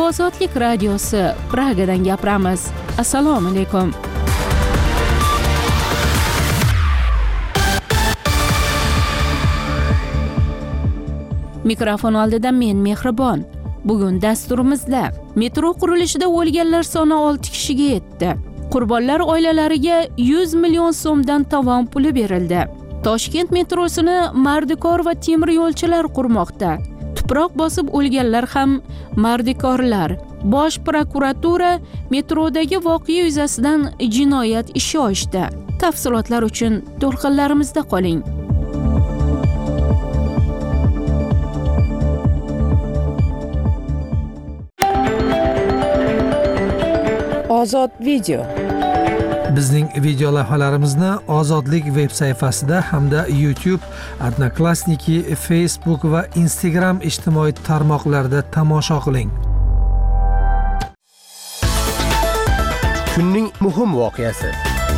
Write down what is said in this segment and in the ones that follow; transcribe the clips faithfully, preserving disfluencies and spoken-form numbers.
Ozodlik radiosi Pragadan gapiramiz. Assalomu alaykum. Mikrofon oldida men Mehribon. Bugun dasturimizda metro qurilishida o'lganlar soni olti kishiga yetdi. Qurbonlar oilalariga yuz million so'mdan tovon puli berildi. Toshkent metrosini mardikor va temir yo'lchilar qurmoqda. Tuproq bosib o'lganlar ham mardikorlar. Bosh prokuratura metrodagi voqea yuzasidan jinoyat ishi ochdi. Tafsilotlar uchun to'lqinlarimizda qoling. Ozod video. Bizning video lavhalarimizni Ozodlik veb sayfasida hamda YouTube, Odnoklassniki, Facebook va Instagram ijtimoiy tarmoqlarida tomosha qiling. Kunning muhim voqeasi.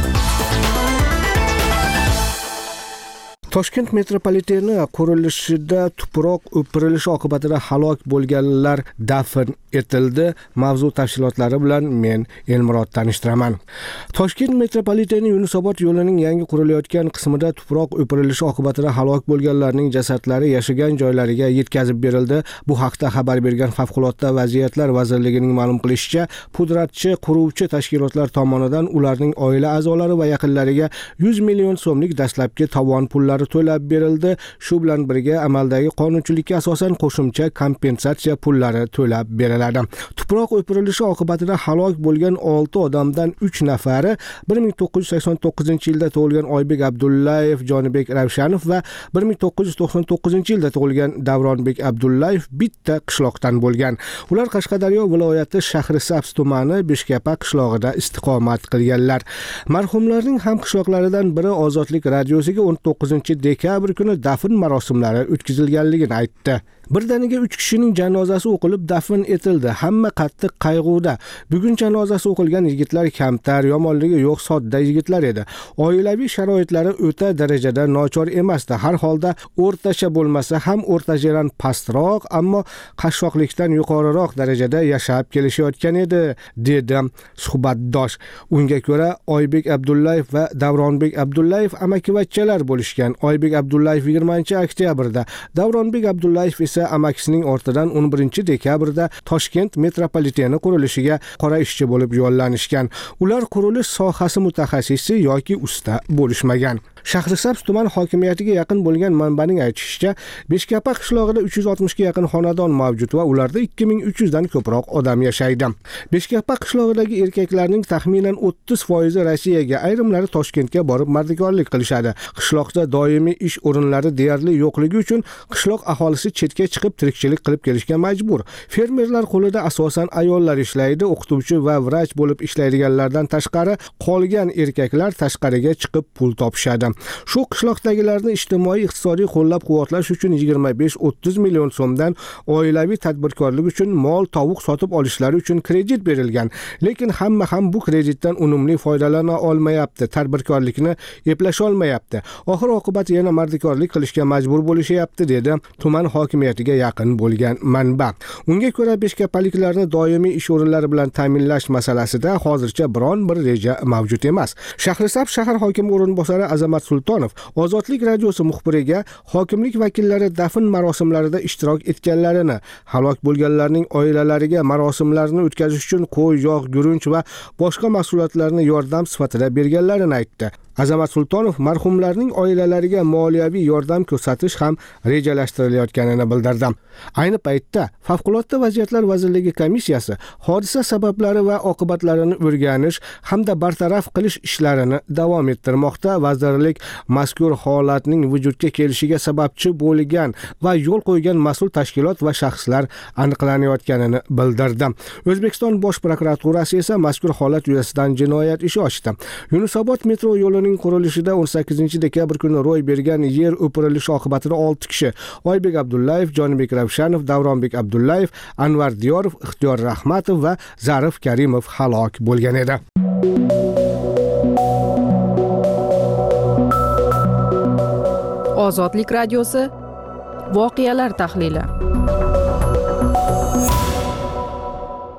Toshkent metropoliteni qurilishida tuproq o'pirilishi oqibatida halok bo'lganlar dafn etildi. Mavzu tafsilotlari bilan men Elmurod tanishtiraman. Toshkent metropoliteni Yunusobod yo'lining yangi qurilayotgan qismida tuproq o'pirilishi oqibatida halok bo'lganlarning jasadlari yashagan joylariga yetkazib berildi. Bu haqda xabar bergan Favqulodda vaziyatlar vazirligining ma'lum qilishicha, pudratchi quruvchi tashkilotlar tomonidan ularning oila a'zolari va yaqinlariga yuz million so'mlik dastlabki tovon pullari to'lab berildi. Shu bilan birga amaldagi qonunchilikka asosan qo'shimcha kompensatsiya pullari to'lab beriladi. Tuproq o'pirilishi oqibatida halok bo'lgan olti odamdan uch nafari bir ming to'qqiz yuz sakson to'qqizinchi yilda tug'ilgan Oybek Abdullayev, Jonibek Ravshanov va bir ming to'qqiz yuz to'qson to'qqizinchi yilda tug'ilgan Davronbek Abdullayev bitta qishloqdan bo'lgan. Ular Qashqadaryo viloyati Shahrisabz tumani Beshkapa qishlog'ida istiqomat qilganlar. Marhumlarning ham qishloqlaridan biri Ozodlik radiosiga o'n to'qqizinchi dekabr kuni dafn marosimlari o'tkazilganligini aytdi. Birdaniga uch kishining janozasi o'qilib dafn etildi. Hamma qattiq qayg'uda. Bugun janozasi o'qilgan yigitlar kamtar, yomonligi yo'q, sodda yigitlar edi. Oilaviy sharoitlari o'ta darajada nochor emasdi. Har holda o'rtacha bo'lmasa ham o'rtachadan pastroq, ammo qashshoqlikdan yuqoriroq darajada yashab kelishayotgan edi, dedi suhbatdosh. Unga ko'ra Oybek Abdullayev va Davronbek Abdullayev amakivachchalar bo'lishgan. Oybek Abdullayev yigirmanchi oktyabrda, Davronbek Abdullayev esa amakisining ortidan o'n birinchi dekabrda Toshkent metropoliteni qurilishiga qora ishchi bo'lib yo'llanishgan. Ular qurilish sohasi mutaxassisi yoki usta bo'lishmagan. Shahrisabz tuman hokimiyatiga yaqin bo'lgan manbaning aytishicha, Beshkapa qishlog'ida uch yuz oltmishga yaqin xonadon mavjud va ularda ikki ming uch yuz dan ko'proq odam yashaydi. Beshkapa qishlog'idagi erkaklarning taxminan o'ttiz foizi Rossiyaga, ayrimlari Toshkentga borib mardikorlik qilishadi. Qishloqda doimiy ish o'rinlari deyarli yo'qligi uchun qishloq aholisi chetga chiqib tirikchilik qilib kelishga majbur. Fermerlar qo'lida asosan ayollar ishlaydi. O'qituvchi va vrach bo'lib ishlaydiganlardan tashqari qolgan erkaklar tashqariga chiqib pul topishadi. Shu qishloqdagilarni ijtimoiy iqtisodiy qo'llab-quvvatlash uchun yigirma besh o'ttiz million so'mdan oilaviy tadbirkorlik uchun mol, tovuq sotib olishlari uchun kredit berilgan. Lekin hamma ham bu kreditdan unumli foydalana olmayapti, tadbirkorlikni eplasha olmayapti. Oxir oqibat yana mardikorlik qilishga majbur bo'lishyapti, dedi tuman hokimiyatiga yaqin bo'lgan manba. Unga ko'ra Beshkapaliklarni doimiy ish o'rinlari bilan ta'minlash masalasida hozircha biron bir reja mavjud emas. Shahrisabz shahar hokimi o'rinbosari Azamat Sultonov Ozodlik radiosi muxbiriga hokimlik vakillari dafn marosimlarida ishtirok etganlarini, halok bo'lganlarning oilalariga marosimlarni o'tkazish uchun qo'y, yog', guruch va boshqa mahsulotlarni yordam sifatida berganlarini aytdi. Azamat Sultonov marhumlarning oilalariga moliyaviy yordam ko'rsatish ham rejalashtirilayotganini bildirdi. Ayni paytda Favqulodda vaziyatlar vazirligi komissiyasi hodisa sabablari va oqibatlarini o'rganish hamda bartaraf qilish ishlarini davom ettirmoqda. Vazirlik mazkur holatning vujudga kelishiga sababchi bo'lgan va yo'l qo'ygan mas'ul tashkilot va shaxslar aniqlanayotganini bildirdi. O'zbekiston Bosh prokuraturasi esa mazkur holat yuzasidan jinoyat ishi ochdi. Yunusobod metro yo'lining qurilishida o'n sakkizinchi dekabr kuni ro'y bergan yer o'pirilishi oqibatida olti kishi, Oybek Abdullayev, Jonibek Ravshanov, Davronbek Abdullayev, Anvar Diyorov, Ixtiyor Rahmatov va Zarif Karimov halok bo'lgan edi. Ozodlik radiosi voqealar tahlili.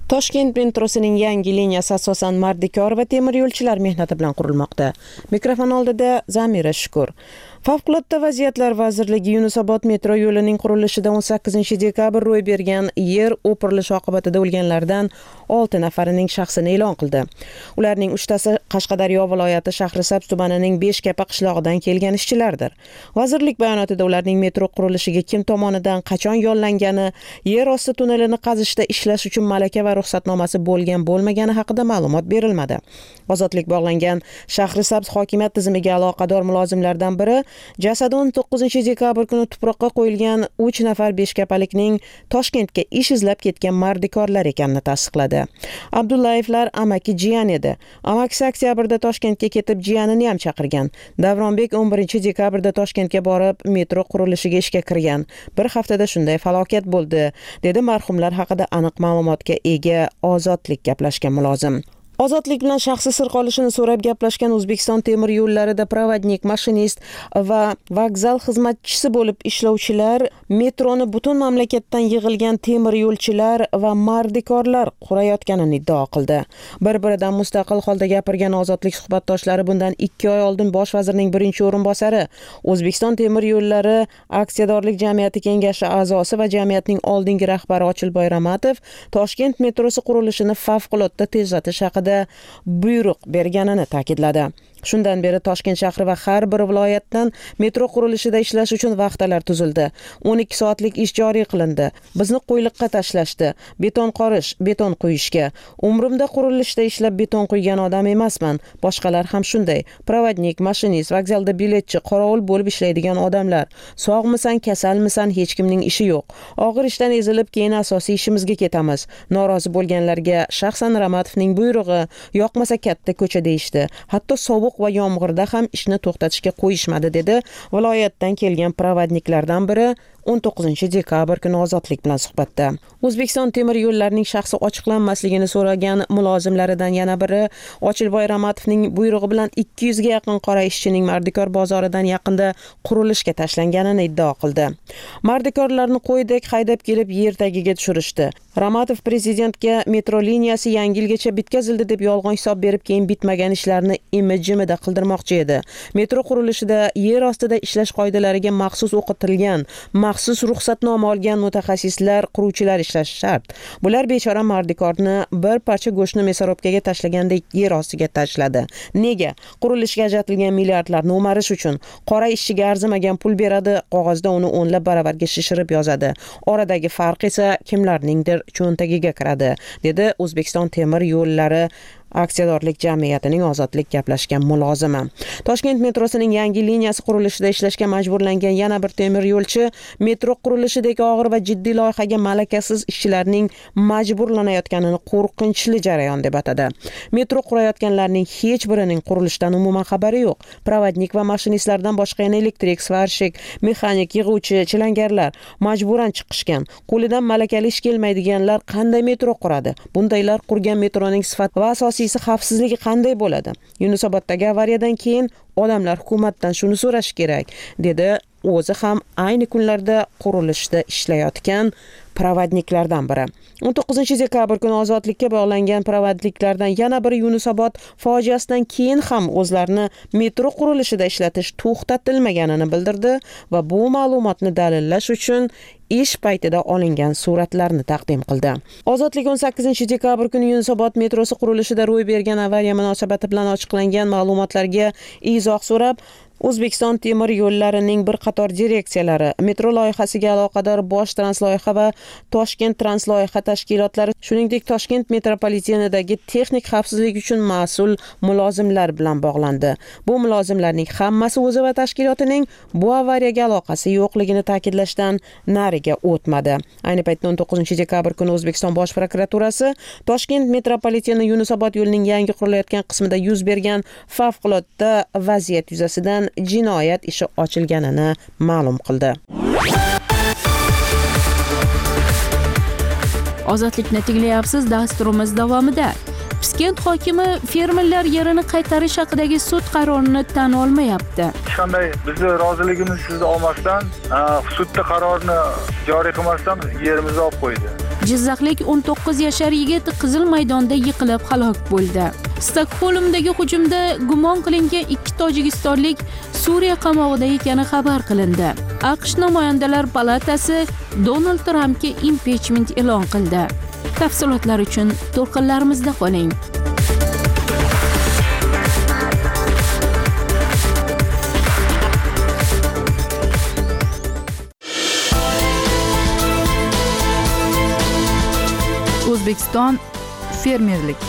Toshkent metrosining yangi liniyasi asosan mardikor va temir yo'lchilar mehnati bilan qurilmoqda. Mikrofon oldida Zamira Shukur. Favqulodda vaziyatlar vazirligi Yunusobod metro yo'lining qurilishida o'n sakkizinchi dekabr ro'y bergan yer o'pirilishi oqibatida o'lganlardan olti nafarining shaxsini e'lon qildi. Ularning uchtasi Qashqadaryo viloyati Shahrisabz tumanining Beshkapa qishlog'idan kelgan ishchilardir. Vazirlik bayonotida ularning metro qurilishiga kim tomonidan qachon yo'llangani, yer osti tunnelini qazishda ishlash uchun malaka va ruxsatnomasi bo'lgan bo'lmagani haqida ma'lumot berilmadi. Ozodlik bog'langan Shahrisabz hokimiyat tizimiga aloqador mulozimlardan biri jasadi o'n to'qqizinchi dekabr kuni tuproqqa qo'yilgan uch nafar beshkapalikning Toshkentga ish izlab ketgan mardikorlar ekanini tasdiqladi. Abdullayevlar amaki jiyan edi. Amakisi oktyabrda Toshkentga ketib jiyanini ham chaqirgan. Davronbek o'n birinchi dekabrda Toshkentga borib metro qurilishiga ishga kirgan. Bir haftada shunday falokat bo'ldi, dedi marhumlar haqida aniq ma'lumotga ega Ozodlik gaplashgan mulozim. Ozodlik bilan shaxsiy sir qolishini so'rab gaplashgan O'zbekiston temir yo'llarida provodnik, mashinist va vokzal xizmatchisi bo'lib ishlovchilar metroni butun mamlakatdan yig'ilgan temir yo'lchilar va mardikorlar qurayotganini iddao qildi. Bir-biridan mustaqil holda gapirgan Ozodlik suhbatdoshlari bundan ikki oy oldin bosh vazirning birinchi o'rinbosari, O'zbekiston temir yo'llari aksiyadorlik jamiyati kengashi a'zosi va jamiyatning oldingi rahbari Ochilboy Ramatov Toshkent metrosi qurilishini favqulodda tezlatish haqida buyruq berganini ta'kidladi. Shundan beri Toshkent shahri va har bir viloyatdan metro qurilishida ishlash uchun vaqtalar tuzildi. o'n ikki soatlik ish joriy qilindi. Bizni qo'yliqqa tashlashdi. Beton qorish, beton quyishga. Umrimda qurilishda ishlab beton quygan odam emasman. Boshqalar ham shunday. Provodnik, mashinist, vokzalda biletchi, qorovul bo'lib ishlaydigan odamlar. Sog'misan, kasalmisan, hech kimning ishi yo'q. Og'ir ishdan ezilib, keyin asosiy ishimizga ketamiz. Norozi bo'lganlarga shaxsan Ramatovning buyrug'i, yoqmasa katta ko'cha deyishdi. Hatto sovuq va yomg'irda ham ishni to'xtatishga qo'yishmadi, dedi viloyatdan kelgan provodniklardan biri o'n to'qqizinchi dekabr kuni Ozodlik bilan suhbatda. O'zbekiston temir yo'llarining shaxsi ochiqlanmasligini so'ragan mulozimlaridan yana biri Ochilboy Ramatovning buyrug'i bilan ikki yuzga yaqin qora ishchining Mardikor bozoridan yaqinda qurilishga tashlanganini iddao qildi. Mardikorlarni qo'ydek haydab kelib yer tagiga tushirishdi. Ramatov prezidentga metro liniyasi yangi yilgacha bitkazildi deb yolg'on hisob berib, keyin bitmagan ishlarni imi-jimida qildirmoqchi edi. Metro qurilishida yer ostida ishlash qoidalariga maxsus o'qitilgan, maxsus ruxsatnoma olgan mutaxassislar, quruvchilar ishlashi shart. Bular bechora mardikorni bir parcha go'shtni mesorobkaga tashlagandek yer ostiga tashladi. Nega? Qurilishga ajratilgan milliardlarni o'marish uchun. Qora ishchiga arzimagan pul beradi, qog'ozda uni o'nlab baravarga shishirib yozadi. Oradagi farq esa kimlarningdir cho'ntagiga kiradi, dedi O'zbekiston temir yo'llari aksiyadorlik jamiyatining Ozodlik gaplashgan mulozimi. Toshkent metrosining yangi liniyasi qurilishida ishlashga majburlangan yana bir temir yo'lchi metro qurilishidagi og'ir va jiddiy loyihaga malakasiz ishchilarning majburlanayotganini qo'rqinchli jarayon deb atadi. Metro qurayotganlarning hech birining qurilishdan umuman xabari yo'q. Provodnik va mashinistlardan boshqa yana elektrik, svarshik, mexanik, yig'uvchi, chilangarlar majburan chiqishgan. Qo'lidan malakali ish kelmaydiganlar qanday metro quradi? Bundaylar qurgan metroning sifat va asosiy xavfsizligi qanday bo'ladi? Yunusoboddagi avariyadan keyin odamlar hukumatdan shuni so'rash kerak, dedi o'zi ham ayni kunlarda qurilishda ishlayotgan provodniklardan biri. o'n to'qqizinchi dekabr kuni Ozodlikka bog'langan provodniklardan yana biri Yunusobod fojiasidan keyin ham o'zlarini metro qurilishida ishlatish to'xtatilmaganini bildirdi va bu ma'lumotni dalillash uchun ish paytida olingan suratlarni taqdim qildi. Ozodlik o'n sakkizinchi dekabr kuni Yunusobod metrosi qurilishida ro'y bergan avariya munosabati bilan ochiqlangan ma'lumotlarga izoh so'rab, O'zbekiston temir yo'llarining bir qator direksiyalari, metro loyihasiga aloqador bosh transloyiha va Toshkent transloyiha tashkilotlari, shuningdek Toshkent metropolitenidagi texnik xavfsizlik uchun mas'ul mulozimlar bilan bog'landi. Bu mulozimlarning hammasi o'zi va tashkilotining bu avariyaga aloqasi yo'qligini ta'kidlashdan nariga o'tmadi. Ayni paytda o'n to'qqizinchi dekabr kuni O'zbekiston bosh prokuraturasi Toshkent metropoliteni Yunusobod yo'lining yangi qurilayotgan qismida yuz bergan favqulodda vaziyat yuzasidan jinoyat ishi ochilganini ma'lum qildi. Ozodlikni tinglayapsiz. Dasturimiz davomida Piskent hokimi fermerlar yerini qaytarish haqidagi sud qarorini tan olmayapti. Qanday bizni roziligimiz sizni olmasdan, sudda qarorni joriy qilmasdan yerimizni olib qo'ydi. Jizzaxlik o'n to'qqiz yashar yigit Qizil maydonda yiqilib halok bo'ldi. Stokgolmdagi hujumda gumon qilingan ikki tojikistonlik Suriya qamoqida ekani xabar qilindi. AQSh namoyandalar palatasi Donald Trampga impichment e'lon qildi. Tafsilotlar uchun to'lqinlarimizda qoling. O'zbekiston fermerlik.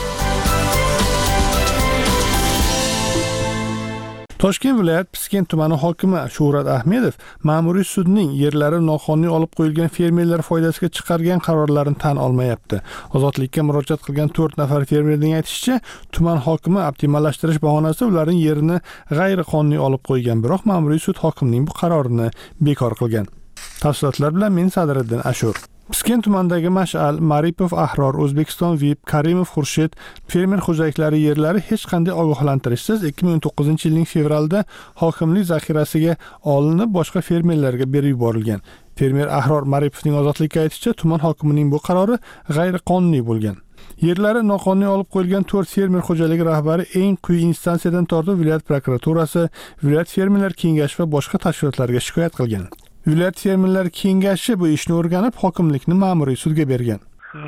Toshkent viloyat Piskent tumani hokimi Shuhrat Ahmedov ma'muriy sudning yerlari noqonuniy olib qo'yilgan fermerlar foydasiga chiqargan qarorlarini tan olmayapti. Ozodlikka murojaat qilgan to'rt nafar fermerning aytishicha, tuman hokimi optimallashtirish bahonasida ularning yerini g'ayriqonuniy olib qo'ygan, biroq ma'muriy sud hokimning bu qarorini bekor qilgan. Tafsilotlar bilan men Sadriddin Ashur. Piskent tumanidagi Mash'al, Maripov Ahror, O'zbekiston V I P, Karimov Xurshid fermer xo'jaliklari yerlari hech qanday ogohlantirishsiz ikki ming o'n to'qqizinchi yilning fevralda hokimlik zaxirasiga olinib boshqa fermerlarga berib yuborilgan. Fermer Ahror Maripovning ozodlikka aytishicha, tuman hokimining bu qarori g'ayriqonuniy bo'lgan. Yerlari noqonuniy olib qo'yilgan to'rt fermer xo'jaligi rahbari eng quyi instansiyadan tortib viloyat prokuraturasi, viloyat fermerlar kengashi va boshqa tashkilotlarga shikoyat qilgan. Viloyat fermerlar kengashi bu ishni o'rganib, hokimlikni ma'muriy sudga bergan.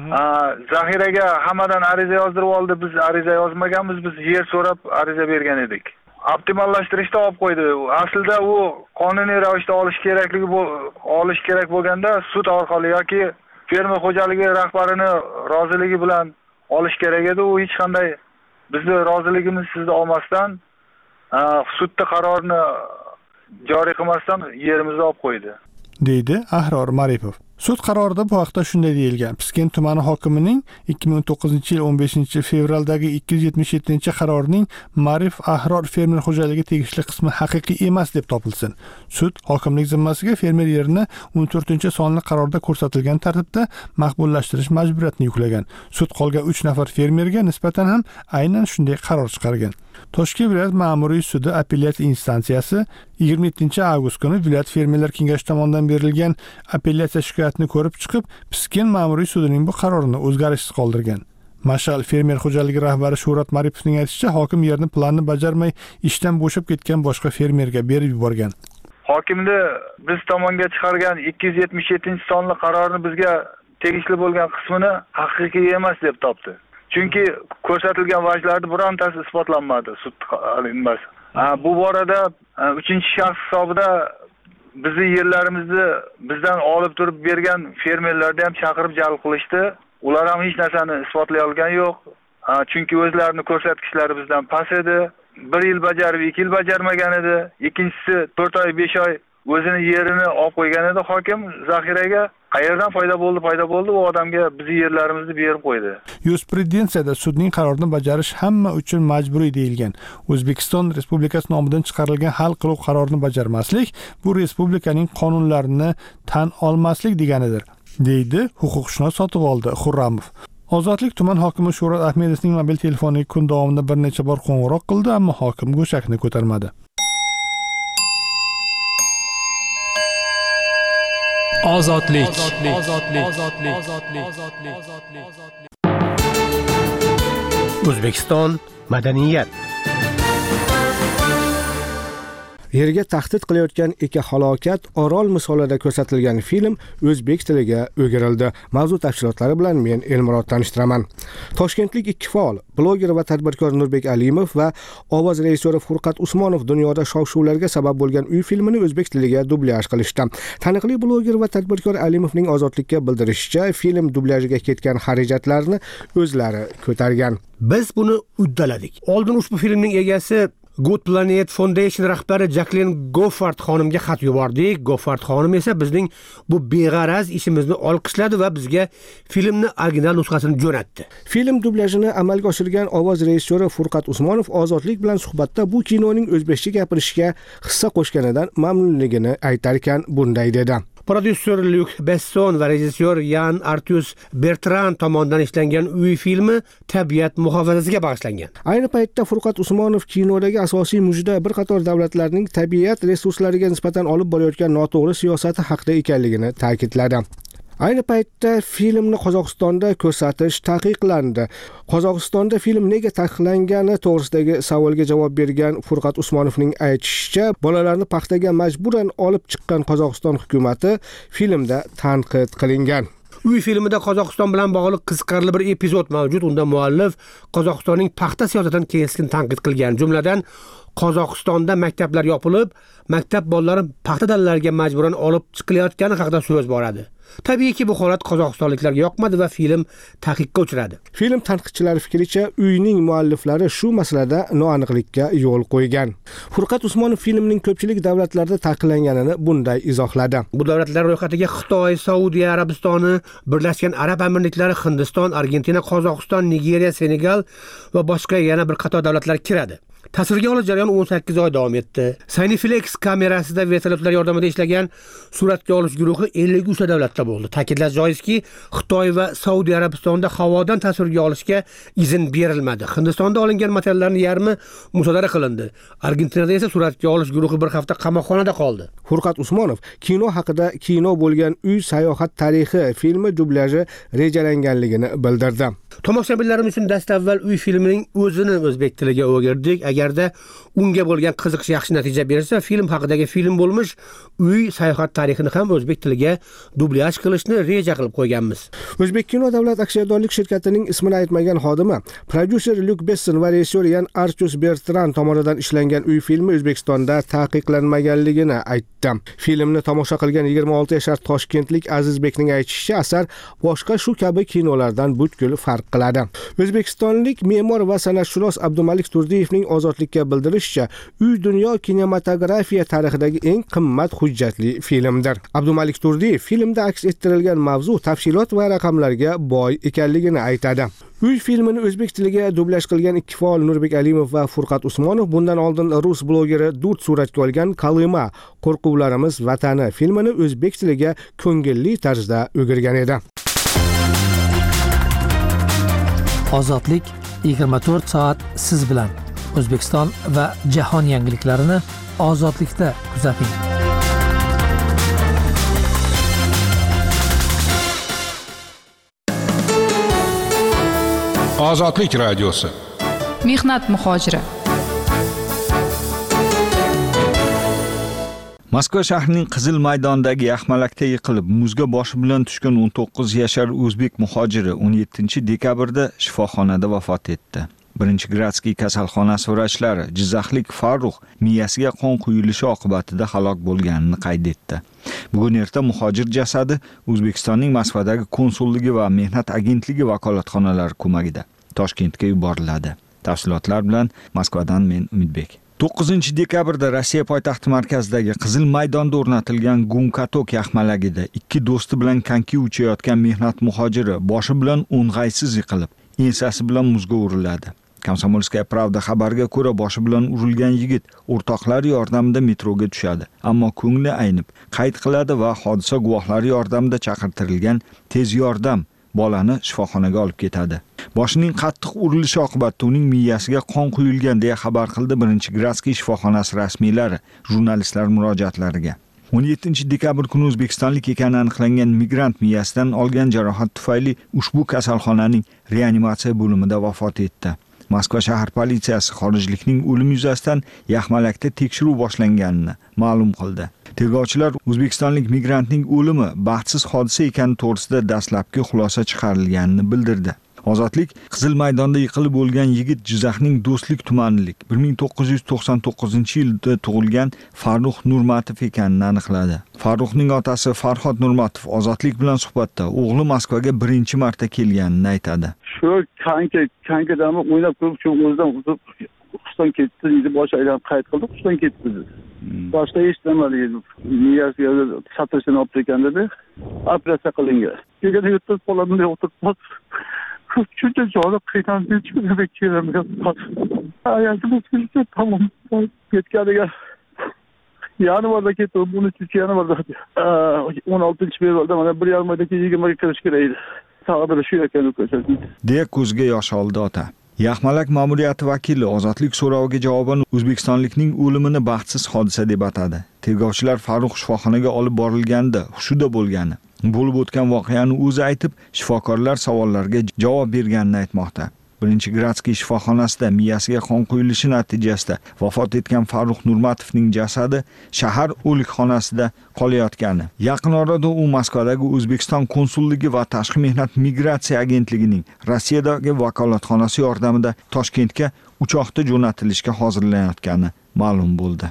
Zaxiraga hammadan ariza yozdirib oldi. Biz ariza yozmaganmiz, biz yer so'rab ariza bergan edik. Optimallashtirishda olib qo'ydi. Aslida u qonuniy ravishda olish kerakligi bu olish kerak bo'lganda sud orqali yoki fermer xo'jaligi rahbarini roziligi bilan olish kerak edi. U hech qanday bizni roziligimiz sizni olmasdan sudda qarorini joriy qilmasdan yerimizni olib qo'ydi, deydi Ahror Maripov. Sud qarorida bu haqda shunday deyilgan. Piskent tumani hokimining ikki ming o'n to'qqizinchi yil o'n beshinchi fevraldagi ikki yuz yetmish yettinchi qarorining Marif Ahror fermer xo'jaligi tegishli qismi haqiqiy emas deb topilsin. Sud hokimlik zimmasiga fermer yerini o'n to'rtinchi sonli qarorda ko'rsatilgan tartibda maqbullashtirish majburiyatini yuklagan. Sud qolgan uch nafar fermerga nisbatan ham aynan shunday qaror chiqargan. Toshkent viloyat ma'muriy sudi apellyatsiya instansiyasi yigirma yettinchi avgust kuni viloyat fermerlar kengashi tomonidan berilgan apellyatsiya shikoyatini ko'rib chiqib, Piskent ma'muriy sudining bu qarorini o'zgarishsiz qoldirgan. Mashal fermer xo'jaligi rahbari Shuhrat Maripovning aytishicha, hokim yerni planni bajarmay ishdan bo'shab ketgan boshqa fermerga berib yuborgan. Hokimni biz tomonga chiqargan ikki yuz yetmish yettinchi sonli qarorni bizga tegishli bo'lgan qismini haqiqiy emas deb topdi. Chunki ko'rsatilgan vajlarning birontasi isbotlanmadi sud qilinmasi. Bu borada uchinchi shaxs hisobida bizni yerlarimizni bizdan olib turib bergan fermerlarni ham chaqirib jalb qilishdi. Ular ham hech narsani isbotlay olgan yo'q. Chunki o'zlarining ko'rsatkichlari bizdan past edi. bir yil bajarib, ikki yil bajarmagan edi. Ikkinchisi to'rt oy, besh oy o'zini yerini olib qo'ygan edi hokim zaxiraga. Qayerdan foyda bo'ldi, foyda bo'ldi, u odamga bizi yerlarimizni berib qo'ydi. Yurisprudentsiyada sudning qarorini bajarish hamma uchun majburiy deyilgan. O'zbekiston Respublikasi nomidan chiqarilgan hal qiluvchi qarorni bajarmaslik bu respublikaning qonunlarini tan olmaslik deganidir, deydi huquqshunos Sotivoldi Xurramov. Ozodlik tuman hokimi Shuhrat Ahmedovning mobil telefoniga kun davomida bir necha bor qo'ng'iroq qildi, ammo hokim go'shakni ko'tarmadi. Ozodlik. O'zbekiston madaniyat. Yerga tahdid qilayotgan eka halokat Orol misolida ko'rsatilgan film o'zbek tiliga o'girildi. Mavzu tafsilotlari bilan men Elmurod tanishtiraman. Toshkentlik ikki faol, bloger va tadbirkor Nurbek Alimov va ovoz rejissyori Furqat Usmonov dunyoda shov-shuvlarga sabab bo'lgan uy filmini o'zbek tiliga dublyaj qilishdi. Taniqli bloger va tadbirkor Alimovning ozodlikka bildirishicha, film dublyajga ketgan xarajatlarni o'zlari ko'targan. Biz buni uddaladik. Oldin ushbu filmning egasi Good Planet Foundation rahbari Jacqueline Goffard xonimga xat yubordik. Goffard xonim esa bizning bu beg'araz ishimizni olqishladi va bizga filmni original nusxasini jo'natdi. Film dublyajini amalga oshirgan ovoz rejissyori Furqat Usmonov ozodlik bilan suhbatda bu kinoning o'zbekcha gapirishiga hissa qo'shganidan mamnunligini aytar ekan, bunday dedi. Prodyuser Luc Besson va rejissyor Yan Arthus Bertrand tomonidan ishlangan uy filmi tabiat muhofazasiga bag'ishlangan. Ayni paytda Furqat Usmonov kinodagi asosiy mujda bir qator davlatlarning tabiat resurslariga nisbatan olib borayotgan noto'g'ri siyosati haqida ekanligini ta'kidladi. Ayni paytda filmni Qozog'istonda ko'rsatish taqiqlandi. Qozog'istonda film nega taqiqlangani to'g'risidagi savolga javob bergan Furqat Usmonovning aytishicha, bolalarni paxtaga majburan olib chiqqan Qozog'iston hukumatı filmda tanqid qilingan. Uy filmida Qozog'iston bilan bog'liq qiziqarli bir epizod mavjud. Unda muallif Qozog'istonning paxta siyosatidan keskin tanqid qilgan. Jumladan, Qozog'istonda maktablar yopilib, maktab bolalari paxta dallariga majburan olib chiqilayotgani haqida so'z boradi. Tabiiyki bu holat qozog'istonliklarga yoqmadi va film taqiqqa uchradi. Film tanqidchilari fikricha, uyning mualliflari shu masalada noaniqlikka yo'l qo'ygan. Furqat Usmonov filmning ko'pchilik davlatlarda taqiqlanganini bunday izohladi. Bu davlatlar ro'yxatiga Xitoy, Saudiya Arabistoni, Birlashgan Arab Amirliklari, Hindiston, Argentina, Qozog'iston, Nigeriya, Senegal va boshqa yana bir qator davlatlar kiradi. Tasvirga olish jarayoni o'n sakkiz oy davom etdi. Cineflex kamerasida vertolyotlar yordamida ishlagan suratga olish guruhi ellik uch davlatda bo'ldi. Ta'kidlash joizki, Xitoy va Saudiya Arabistonida havodan tasvirga olishga izn berilmadi. Hindistonda olingan materiallarning yarmi musodara qilindi. Argentinada esa suratga olish guruhi bir hafta qamoqxonada qoldi. Furqat Usmonov kino haqida kino bo'lgan Uy sayohat tarixi filmi dublyajı rejalanganligini bildirdi. Tomoshabinlarimiz uchun dastavval Uy filmining o'zini o'zbek tiliga o'girdik. Agarda unga bo'lgan qiziqish yaxshi natija bersa, film haqidagi film bo'lmish Uy sayohat tarixini ham o'zbek tiliga dublyaj qilishni reja qilib qo'yganmiz. O'zbek kino davlat aksiyadorlik shirkatining ismini aytmagan xodimi, prodyuser Lyuk Besson va rejissyor Yan Artus Bertran tomonidan ishlangan Uy filmi O'zbekistonda taqiqlanmaganligini aytdi. Filmni tomosha qilgan yigirma olti yashar toshkentlik Azizbekning aytishicha, asar boshqa shu kabi kinolardan butkul farq qiladi. O'zbekistonlik me'mor va san'atshunos Abdumalik Turdiyevning Ozodlikka bildirishicha, Uy dunyo kinematografiya tarixidagi eng qimmat hujjatli filmdir. Abdumalik Turdiyev filmda aks ettirilgan mavzu, tafsilot va raqamlarga boy ekanligini aytadi. Uy filmini o'zbek tiliga dublyaj qilgan ikki faol Nurbek Alimov va Furqat Usmonov bundan oldin rus blogeri Dud suratga olgan Qalima qo'rquvlarimiz vatani filmini o'zbek tiliga ko'ngilli tarzda o'girgan edi. Ozodlik yigirma to'rt soat siz bilan. O'zbekiston va jahon yangiliklarini Ozodlikda kuzating. Ozodlik radiosi. Mehnat muhojiri. Moskva shahrining Qizil maydondagi yaxmalakda yiqilib, muzga boshi bilan tushgan o'n to'qqiz yashar o'zbek muhojiri o'n yettinchi dekabrda shifoxonada vafot etdi. Birinchi Gradskiy kasalxonasi vrachlari Jizzaxlik Farruh miyasiga qon quyilishi oqibatida halok bo'lganini qayd etdi. Bugun erta muhojir jasadi O'zbekistonning Moskvadagi konsulligi va mehnat agentligi vakolatxonalari ko'magida Toshkentga yuboriladi. Tafsilotlar bilan Moskvadan men Umidbek. to'qqizinchi dekabrda Rossiya poytaxti markazidagi Qizil maydonda o'rnatilgan Gumkatok yaxmalagida ikki do'sti bilan konki uchayotgan mehnat muhojiri boshi bilan o'ng'aysiz yiqilib, ensasi bilan muzga uriladi. Komsomolskaya Pravda xabariga ko'ra, boshi bilan urilgan yigit o'rtoqlari yordamida metroga tushadi, ammo ko'ngli aynib qayd qiladi va hodisa guvohlari yordamida chaqirtirilgan tez yordam bolani shifoxonaga olib ketadi. Boshining qattiq urilishi oqibatida uning miyasiga qon quyilgan deya xabar qildi birinchi Gradskiy shifoxonasi rasmiylari jurnalistlar murojaatlariga. o'n yettinchi dekabr kuni o'zbekistonlik ekani aniqlangan migrant miyasidan olgan jarohat tufayli ushbu kasalxonaning reanimatsiya bo'limida vafot etdi. Moskva shahar politsiyasi xorijlikning o'limi yuzasidan yaxmalakda tekshiruv boshlanganini ma'lum qildi. Tergovchilar O'zbekistonlik migrantning o'limi baxtsiz hodisa ekani to'g'risida dastlabki xulosa chiqarilganini bildirdi. Ozodlik Qizil maydonda yiqilib bo'lgan yigit Jizzaxning Do'stlik tumanilik bir ming to'qqiz yuz to'qson to'qqizinchi yilda tug'ilgan Farruh Nurmatov ekanini aniqladi. Farruhning otasi Farhod Nurmatov Ozodlik bilan suhbatda o'g'li Moskvaga birinchi marta kelganini aytadi. Shu kanka kankadami o'ynab ko'rib, shu o'zidan Quston ketdi, dedi, bosh aylanib qayt qildi, Quston ketdi dedi. Boshqa hech nima dedi. Miyasiga satrishini olib ekan dedi. Operatsiya qilingan. Kelgan yerda qo'limda o'tirib Çünkü çoğu kıytan bir çıkıyor bekliyorum. Hayatımız bir tamam. Yetkili gel. Yanı vardı ki bunun için yanı vardı. on altıncı bir vardı. Bana bir yarmadaki yigirma kırış kireydi. Sağda şu yakını koşarsın. Diye ko'zga yosh oldi ota. Yaxmalak ma'muriyati vakili ozodlik so'roviga javoban O'zbekistonlikning o'limini baxtsiz hodisa deb atadi. Tergovchilar Farruh shifoxonaga olib borilganda hushida bo'lgani, bo'lib o'tgan voqeani o'zi aytib, shifokorlar savollarga javob berganini aytmoqda. Birinchi Gradskiy shifoxonasida miyasiga qon quyilishi natijasida vafot etgan Farruh Nurmatovning jasadi shahar o'likxonasida qolayotgani. Yaqin orada u Moskvadagi O'zbekiston konsulligi va Tashqi mehnat migratsiya agentligining Rossiyadagi vakolatxonasi yordamida Toshkentga uchoqda jo'natilishga hozirlanayotgani ma'lum bo'ldi.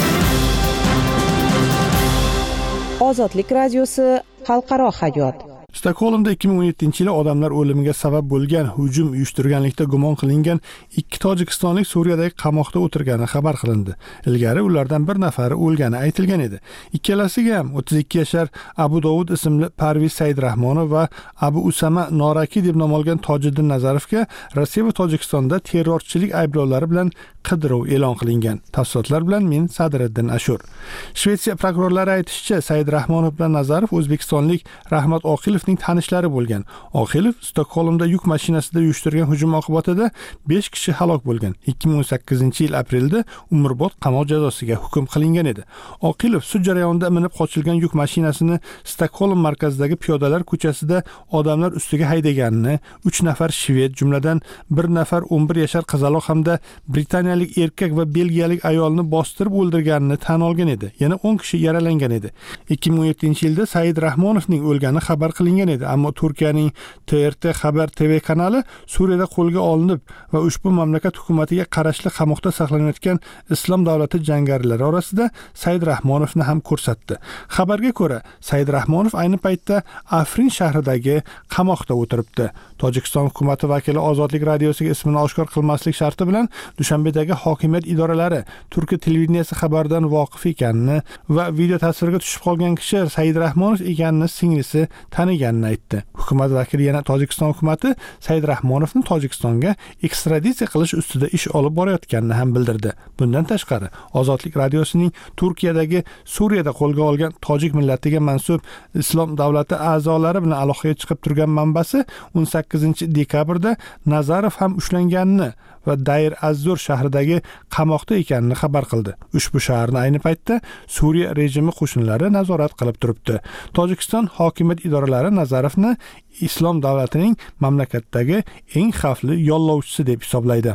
Ozodlik radiosi xalqaro hayot. Stokgolmda ikki ming o'n yettinchi yili odamlar o'limiga sabab bo'lgan hujum uyushtirganlikda gumon qilingan ikki tojikistonlik Suriyadagi qamoqda o'tirgani xabar qilindi. Ilgari ulardan bir nafari o'lgani aytilgan edi. Ikkalasiga ham o'ttiz ikki yashar Abu Dovud ismli Parviz Saidrahmonov va Abu Usama Noraki deb nom olgan Tojiddin Nazarovga Rossiya va Tojikistonda terrorchilik ayblovlari bilan qidiruv e'lon qilingan. Tafsilotlar bilan men Sadriddin Ashur. Shvetsiya prokurorlari aytishicha, Saidrahmonov bilan Nazarov o'zbekistonlik Rahmat Oqilovning tanishlari bo'lgan. Oqilov Stokgolmda yuk mashinasida uyushtirgan hujum oqibatida besh kishi halok bo'lgan. ikki ming o'n sakkizinchi yil aprelda umrbod qamoq jazosiga hukm qilingan edi. Oqilov sud jarayonida minib qochilgan yuk mashinasini Stokgolm markazidagi piyodalar ko'chasida odamlar ustiga haydaganini, uch nafar shved, jumladan bir nafar o'n bir yashar qizaloq hamda britaniyalik erkak va belgiyalik ayolni bostirib o'ldirganini tan olgan edi. Yana o'n kishi yaralangan edi. ikki ming o'n yettinchi yilda Saidrahmonovning o'lgani xabar qilingan edi, ammo Turkiyaning T R T Xabar T V kanali Suriyada qo'lga olinib va ushbu mamlakat hukumatiga qarashli qamoqda saqlanayotgan Islom davlati jangarilari orasida Saidrahmonovni ham ko'rsatdi. Xabarga ko'ra, Saidrahmonov ayni paytda Afrin shahridagi qamoqda o'tiribdi. Tojikiston hukumati vakili Ozodlik radiosiga ismini oshkor qilmaslik sharti bilan Dushanbedagi hokimiyat idoralari Turkiya televideniyasi xabardan voqif ekanini va video tasvirga tushib qolgan kishi Saidrahmonov ekanini singlisi taniganini aytdi. Hukumat vakili yana Tojikiston hukumati Saidrahmonovni Tojikistonga ekstraditsiya qilish ustida ish olib borayotganini ham bildirdi. Bundan tashqari, Ozodlik radiosining Turkiyadagi Suriyada qo'lga olgan tojik millatiga mansub Islom davlati a'zolari bilan aloqaga chiqib turgan manbasi o'n sakkizinchi dekabrda Nazarov ham ushlanganini va Dayr Azzur shahridagi qamoqda ekanini xabar qildi. Ushbu shaharni ayni paytda Suriya rejimi qo'shinlari nazorat qilib turibdi. Tojikiston hokimiyat idoralari Nazarovni Islom davlatining mamlakatdagi eng xavfli yollovchisi deb hisoblaydi.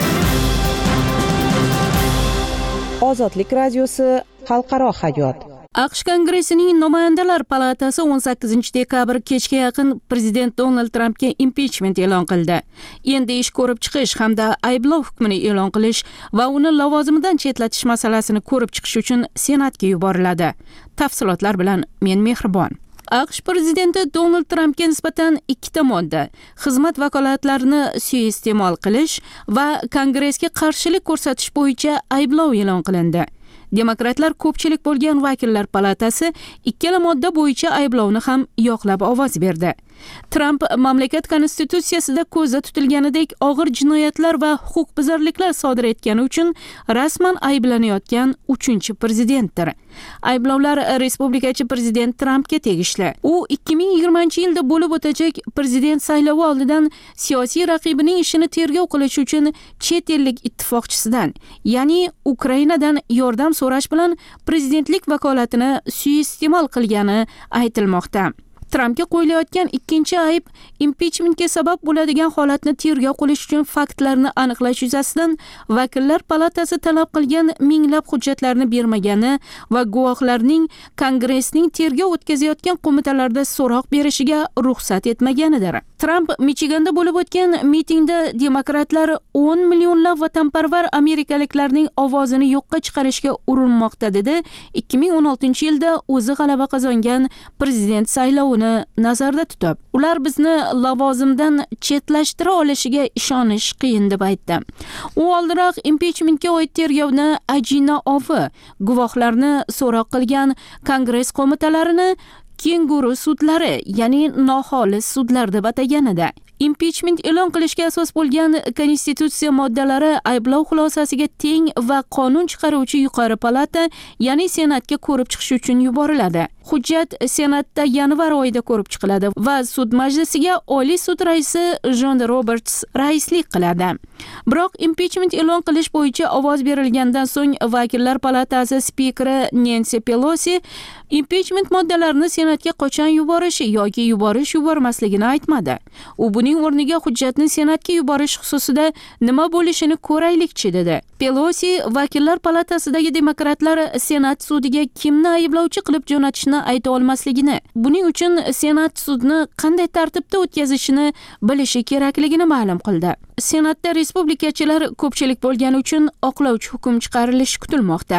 Ozodlik radiosi xalqaro hayot. AQSh Kongressining Namoyandalar palatasi o'n sakkizinchi dekabr kechga yaqin prezident Donald Trampga impichment e'lon qildi. Endi ish ko'rib chiqish hamda ayblov hukmini e'lon qilish va uni lavozimidan chetlatish masalasini ko'rib chiqish uchun Senatga yuboriladi. Tafsilotlar bilan men Mehribon. AQSh prezidenti Donald Trampga nisbatan ikkita modda xizmat vakolatlarini suiiste'mol qilish va Kongressga qarshilik ko'rsatish bo'yicha ayblov e'lon qilindi. Demokratlar ko'pchilik bo'lgan vakillar palatasi ikkala modda bo'yicha ayblovni ham yoqlab ovoz berdi. Tramp mamlakat konstitutsiyasida ko'zda tutilganidek og'ir jinoyatlar va huquqbuzarliklar sodir etgani uchun rasman ayblanayotgan uchinchi prezidentdir. Ayblovlar respublikachi prezident Trampga tegishli. U ikki ming yigirmanchi yilda bo'lib o'tajak prezident saylovi oldidan siyosiy raqibining ishini tergov qilish uchun chet ellik ittifoqchisidan, ya'ni Ukrainadan yordam so'rash bilan prezidentlik vakolatini suiiste'mol qilgani aytilmoqda. Trampga qo'yilayotgan ikkinchi ayb impichmentga sabab bo'ladigan holatni tergov qilish uchun faktlarni aniqlash yuzasidan vakillar palatasi talab qilgan minglab hujjatlarni bermagani va guvohlarning Kongressning tergov o'tkazayotgan qo'mitalarda so'roq berishiga ruxsat etmaganidir. Tramp Michiganda bo'lib o'tgan mitingda demokratlar o'n millionlab vatanparvar amerikaliklarning ovozini yo'qqa chiqarishga urinmoqda dedi. ikki ming o'n oltinchi yilda o'zi g'alaba qozongan prezident saylovini nazarda tutib, ular bizni lavozimdan chetlashtira olishiga ishonish qiyin deb aytdi. U oldinroq impichmentga oid tergovni ajina ovi, guvohlarni so'roq qilgan Kongress qo'mitalarini kenguru sudlari, ya'ni noxolis sudlar deb atagan edi. Impichment e'lon qilishga asos bo'lgan konstitutsiya moddalari ayblov xulosasiga teng va qonun chiqaruvchi yuqori palata, ya'ni Senatga ko'rib chiqish uchun yuboriladi. hujjat Senatda yanvar oyida ko'rib chiqiladi va sud majlisiga Oliy sud raisi Jon Roberts raislik qiladi. Biroq impichment e'lon qilish bo'yicha ovoz berilgandan so'ng Vakillar palatasi spikeri Nancy Pelosi impichment moddalarini Senatga qachon yuborishi yoki yuborish yubormasligini aytmadi. U buning o'rniga hujjatni Senatga yuborish xususida nima bo'lishini ko'raylikchi dedi. Pelosi Vakillar palatasidagi demokratlar Senat sudiga kimni ayblovchi qilib jo'natishni ayta olmasligini, buning uchun Senat sudni qanday tartibda o'tkazishini bilishi kerakligini ma'lum qildi. Senatda respublikachilar ko'pchilik bo'lgani uchun oqlovchi hukm chiqarilishi kutilmoqda.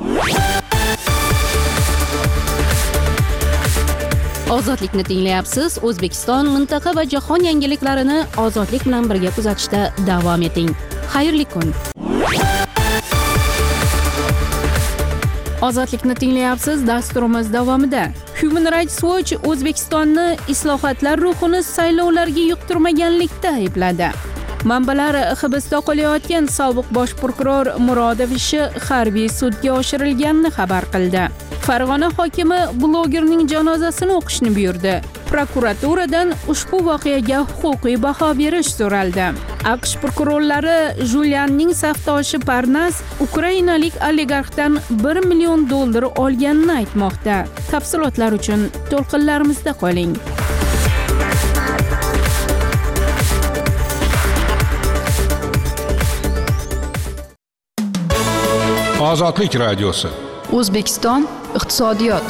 Ozodlikni tinglayapsiz. O'zbekiston, mintaqa va jahon yangiliklarini ozodlik bilan birga kuzatishda davom eting. Xayrli kun. Ozodlikni tinglayapsiz. Dasturimiz davomida Human Rights Watch O'zbekistonni islohotlar ruhini saylovlarga yuqtirmaganlikda aybladi. Manbalar hibsda qolayotgan sobiq bosh prokuror Murodov ishi harbiy sudga oshirilganini xabar qildi. Farg'ona hokimi blogerning janozasini o'qishni buyurdi. Prokuraturadan ushbu voqeaga huquqiy baho berish so'raldi. AQSh prokurorlari Julianning safdoshi Parnas ukrainalik oligarxdan bir million dollar olganini aytmoqda. Tafsilotlar uchun to'lqinlarimizda qoling. Ozodlik radiosi. O'zbekiston iqtisodiyot.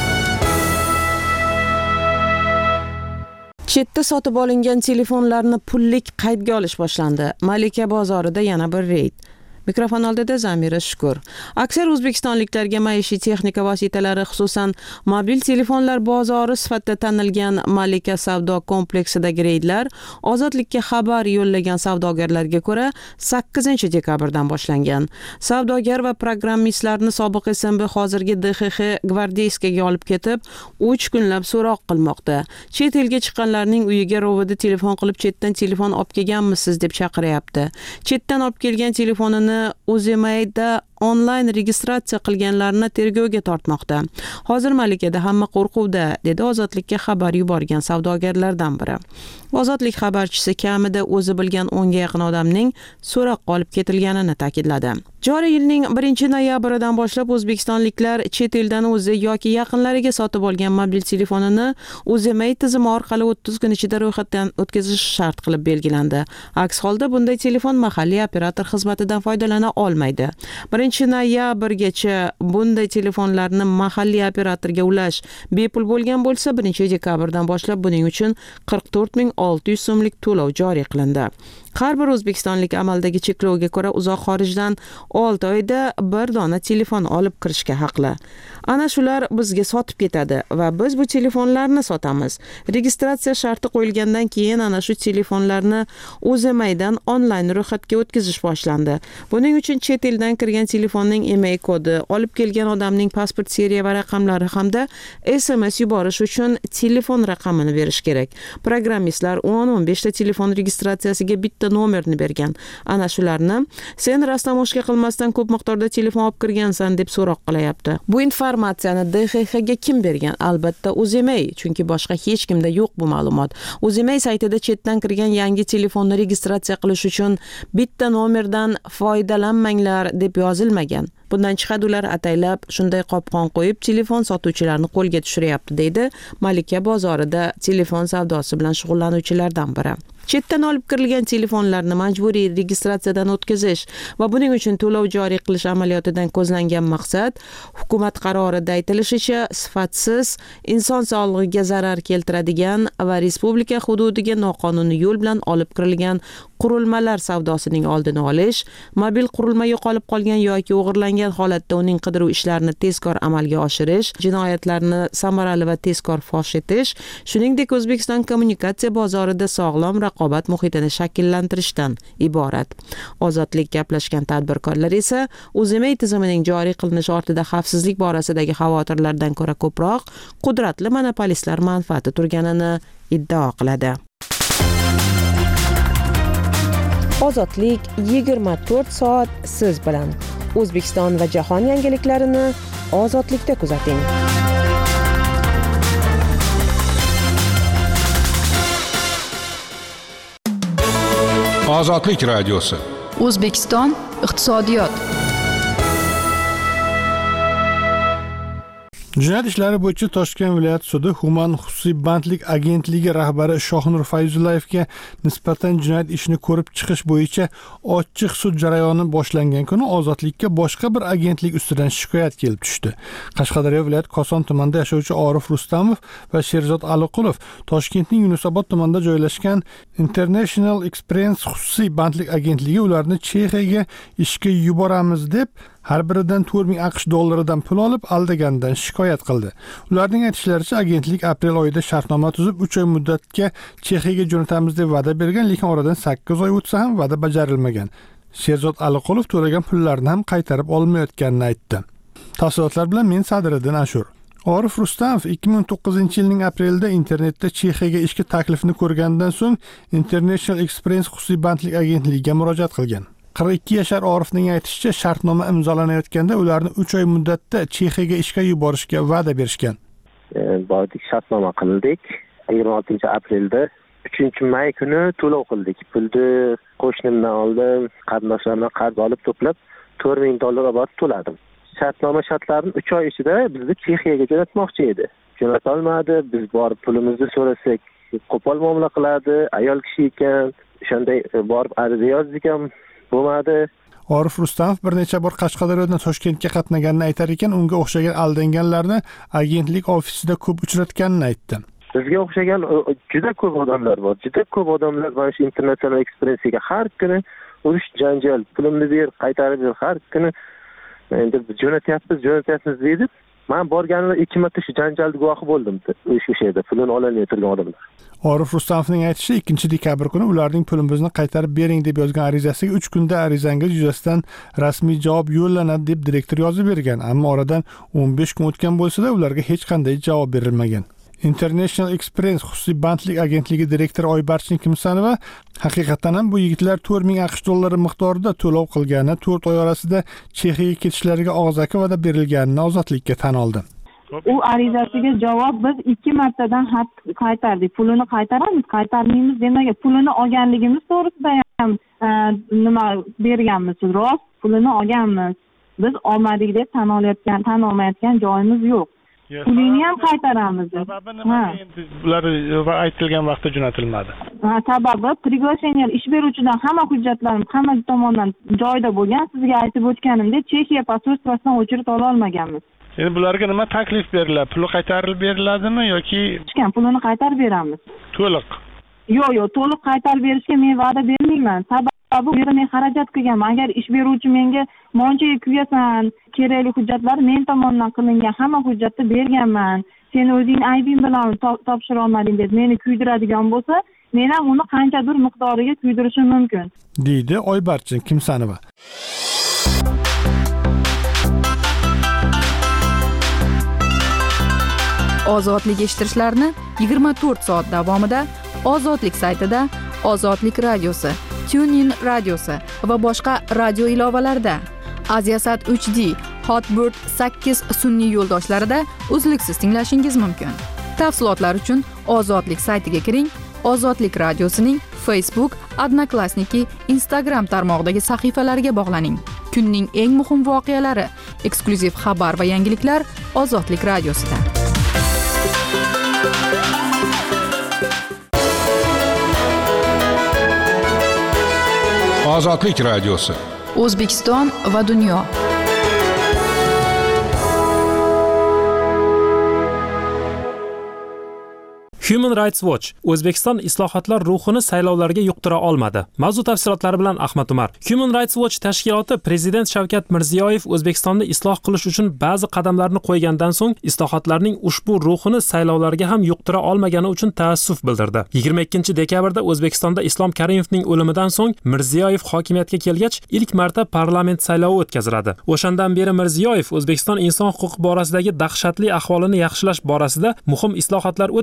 Chetda sotib olingan telefonlarni pullik qaydga olish boshlandi. Malika bozorida yana bir reyd. Mikrofon oldida Zamira Shukur. Aksar o'zbekistonliklarga maishiy texnika vositalari, xususan mobil telefonlar bozori sifatida tanilgan Malika savdo kompleksidagi reydlar Ozodlikka xabar yo'llagan savdogarlarga ko'ra sakkizinchi dekabrdan boshlangan. Savdogar va programmistlarni sobiq S M B, hozirgi D X X gvardeyskaga olib ketib, uch kunlab so'roq qilmoqda. Chet elga chiqqanlarning uyiga rovida telefon qilib, chetdan telefon olib kelganmisiz deb chaqiryapti. Chetdan olib kelgan telefonini O'zimayda onlayn registratsiya qilganlarni tergovga tortmoqda. Hozir Malikada hamma qo'rquvda, dedi Ozodlikka xabar yuborgan savdogarlardan biri. Ozodlik xabarchisi kamida o'zi bilgan o'nga yaqin odamning so'roqqa olib ketilganini ta'kidladi. Joriy yilning birinchi noyabridan boshlab o'zbekistonliklar chet eldan o'zi yoki yaqinlariga sotib olgan mobil telefonini O'zimay tizimi orqali o'ttiz kun ichida ro'yxatdan o'tkazish shart qilib belgilandi. Aks holda bunday telefon mahalliy operator xizmatidan foydalana olmaydi. birinchi noyabrgacha bunday telefonlarni mahalliy operatorga ulash bepul bo'lgan bo'lsa, birinchi dekabrdan boshlab buning uchun qirq to'rt ming olti yuz so'mlik to'lov joriy qilindi. Har bir o'zbekistonlik amaldagi cheklovga ko'ra uzoq xorijdan olti oyda bir dona telefon olib kirishga haqli. Ana shular bizga sotib ketadi va biz bu telefonlarni sotamiz. Registratsiya sharti qo'yilgandan keyin ana shu telefonlarni O'zimaydan onlayn ro'yxatga o'tkazish boshlandi. Buning uchun chet eldan kirgan telefonning E M I kodi, olib kelgan odamning pasport seriya va raqamlari hamda S M S yuborish uchun telefon raqamini berish kerak. Programmistlar o'n o'n besh ta telefon registratsiyasiga bitta nomerni bergan. Ana shularni sen rastam oshga qilmasdan ko'p miqdorda telefon olib kirgansan deb so'roq qilyapti. Bu informatsiyani D X X ga kim bergan? Albatta O'zimay, chunki boshqa hech kimda yo'q bu ma'lumot. O'zimay saytida chetdan kirgan yangi telefonni registratsiya qilish uchun bitta nomerdan foydalanmanglar deb yozilmagan. Bundan chiqadi ular ataylab shunday qopqon qo'yib telefon sotuvchilarni qo'lga tushiryapti, deydi Malika bozorida telefon savdosi bilan shug'ullanuvchilardan biri. Chetdan olib kirilgan telefonlarni majburiy registratsiyadan o'tkazish va buning uchun to'lov joriy qilish amaliyotidan ko'zlangan maqsad hukumat qarorida aytilishicha sifatsiz, inson sog'lig'iga zarar keltiradigan va respublika hududiga noqonuniy yo'l bilan olib kirilgan qurilmalar savdosining oldini olish, mobil qurilma yo'qolib qolgan yoki o'g'irlangan holatda uning qidiruv ishlarini tezkor amalga oshirish, jinoyatlarni samarali va tezkor fosh etish, shuningdek O'zbekiston kommunikatsiya bozorida sog'lom raqobat muhitini shakllantirishdan iborat. Ozodlik gaplashgan tadbirkorlar esa O'zimay tizimining joriy qilinishi ortida xavfsizlik borasidagi xavotirlardan ko'ra ko'proq qudratli monopolistlar manfaati turganini iddao qiladi. Ozodlik yigirma to'rt soat siz bilan. O'zbekiston va jahon yangiliklarini Ozodlikda kuzating. Ozodlik radiosi. O'zbekiston iqtisodiyot. Jinoyat ishlari bo'yicha Toshkent viloyat sudi Human xususiy bandlik agentligi rahbari Shohnur Fayzullayevga nisbatan jinoyat ishini ko'rib chiqish bo'yicha ochiq sud jarayoni boshlangan kuni ozodlikka boshqa bir agentlik ustidan shikoyat kelib tushdi. Qashqadaryo viloyat Koson tumanida yashovchi Orif Rustamov va Sherzod Aliqulov Toshkentning Yunusobod tumanida joylashgan International Express xususiy bandlik agentligi ularni Chexiyaga ishga yuboramiz deb har biridan to'rt ming AQSh dollaridan pul olib aldaganidan shikoyat qildi. Ularning aytishlaricha, agentlik aprel oyida shartnoma tuzib uch oy muddatga Chexiyaga jo'natamiz deb va'da bergan, lekin oradan sakkiz oy o'tsa ham va'da bajarilmagan. Sherzod Aliqulov to'lagan pullarni ham qaytarib olmayotganini aytdi. Tafsilotlar bilan men Sadiriddin Ashur. Orif Rustamov ikki ming o'n to'qqizinchi yilning aprelida internetda Chexiyaga ishga taklifini ko'rganidan so'ng International Express xususiy bandlik agentligiga murojaat qilgan. qirq ikki yashar Orifning aytishicha, shartnoma imzolanayotganda ularni uch oy muddatda Chexiyaga ishga yuborishga va'da berishgan. Bordik, shartnoma qildik. yigirma oltinchi aprelda uchinchi may kuni to'lov qildik. Pulni qo'shnimdan oldim, qarindoshlarimdan qarz olib to'plab to'rt ming dollar olib to'ladim. Shartnoma shartlarini uch oy ichida bizni Chexiyaga jo'natmoqchi edi. Jo'nata olmadi. Biz borib pulimizni so'rasak, qo'pol muomala qiladi. Ayol kishi ekan, o'shanday borib ariza yozdik ham bo'lmadi. Orif Rustamov bir necha bor Qashqadaryodan Toshkentga qatnaganini aytar ekan, unga o'xshagan aldanganlarni agentlik ofisida ko'p uchratganini aytdi. Bizga o'xshagan juda ko'p odamlar bor. Juda ko'p odamlar mana shu International Expressga har kuni urush janjal, pulimni ber, qaytarib ber, har kuni endi jo'natyapmiz, jo'natyapmiz deydi. Men borganimda ikki marta shu janjalga guvohi bo'ldim. O'sha yerda pulini ololmay turgan odamlar. Orif Rustamovning aytishicha, ikkinchi dekabr kuni ularning pulimizni qaytarib bering deb yozgan arizasiga uch kunda arizangiz yuzasidan rasmiy javob yo'llanadi deb direktor yozib bergan, ammo oradan o'n besh kun o'tgan bo'lsa-da ularga hech qanday javob berilmagan. International Express xususiy bandlik agentligi direktori Oybarchin Kimsanova haqiqatan ham bu yigitlar to'rt ming AQSh dollari miqdorida to'lov qilgani, to'rt oy orasida Chexiyaga ketishlariga og'zaki va'da berilganini ozodlikka tan oldi. U arizasiga javob biz ikki martadan xat qaytardik. Pulini qaytaramiz, qaytarmaymiz demagan. Pulini olganligimiz to'g'risida ham nima berganmiz, rost pulini olganmiz. Biz olmadik deb tan olayotgan, tan olmayotgan joyimiz yo'q. Pulini ham qaytaramiz. Sababi nima? Bular aytilgan vaqtda jo'natilmadi. Ha, sababi приглашение ish beruvchidan hamma hujjatlarim hamma tomondan joyida bo'lgan. Sizga aytib o'tganimdek, Chexiya posolstvosidan o'chirib ola olmaganmiz. Endi bularga nima taklif beriladi? Puli qaytarib beriladimi yoki pulini qaytarib beramiz? To'liq. Yo'q, yo'q, to'liq qaytarib berishga men va'da bermayman. Sababi bu yerda men xarajat qilganman. Agar ish beruvchi menga monchaga kuyasan, kerakli hujjatlar men tomonidan qilingan hamma hujjatni berganman. Sen o'zing aybing bilan topshira olmading deb meni kuydiradigan bo'lsa, men ham uni qanchadir miqdoriga kuydirishim mumkin, deydi Oybarchin Kimsanova. Ozodlik eshittirishlarni yigirma to'rt soat davomida Ozodlik saytida, Ozodlik radiosi, TuneIn radiosi va boshqa radio ilovalarida, Aziasat uch D, Hotbird sakkiz sun'iy yo'ldoshlarida uzluksiz tinglashingiz mumkin. Tafsilotlar uchun Ozodlik saytiga kiring, Ozodlik radiosining Facebook, Odnoklassniki, Instagram tarmog'idagi sahifalariga bog'laning. Kunning eng muhim voqealari, eksklyuziv xabar va yangiliklar Ozodlik radiosida. Ozodlik radiosi. O'zbekiston va dunyo. Human Rights Watch O'zbekiston islohotlar ruhini saylovlarga yuqtira olmadi. Mavzu tafsilotlari bilan Ahmad Umar. Human Rights Watch tashkiloti Prezident Shavkat Mirziyoyev O'zbekistonni isloh qilish uchun ba'zi qadamlarni qo'ygandan so'ng islohotlarning ushbu ruhini saylovlarga ham yuqtira olmagani uchun taassuf bildirdi. yigirma ikkinchi dekabrda O'zbekistonda Islom Karimovning o'limidan so'ng Mirziyoyev hokimiyatga kelgach, ilk marta parlament saylovi o'tkaziladi. O'shandan beri Mirziyoyev O'zbekiston inson huquqi borasidagi dahshatli ahvolini yaxshilash borasida muhim islohotlar o'tkazdi.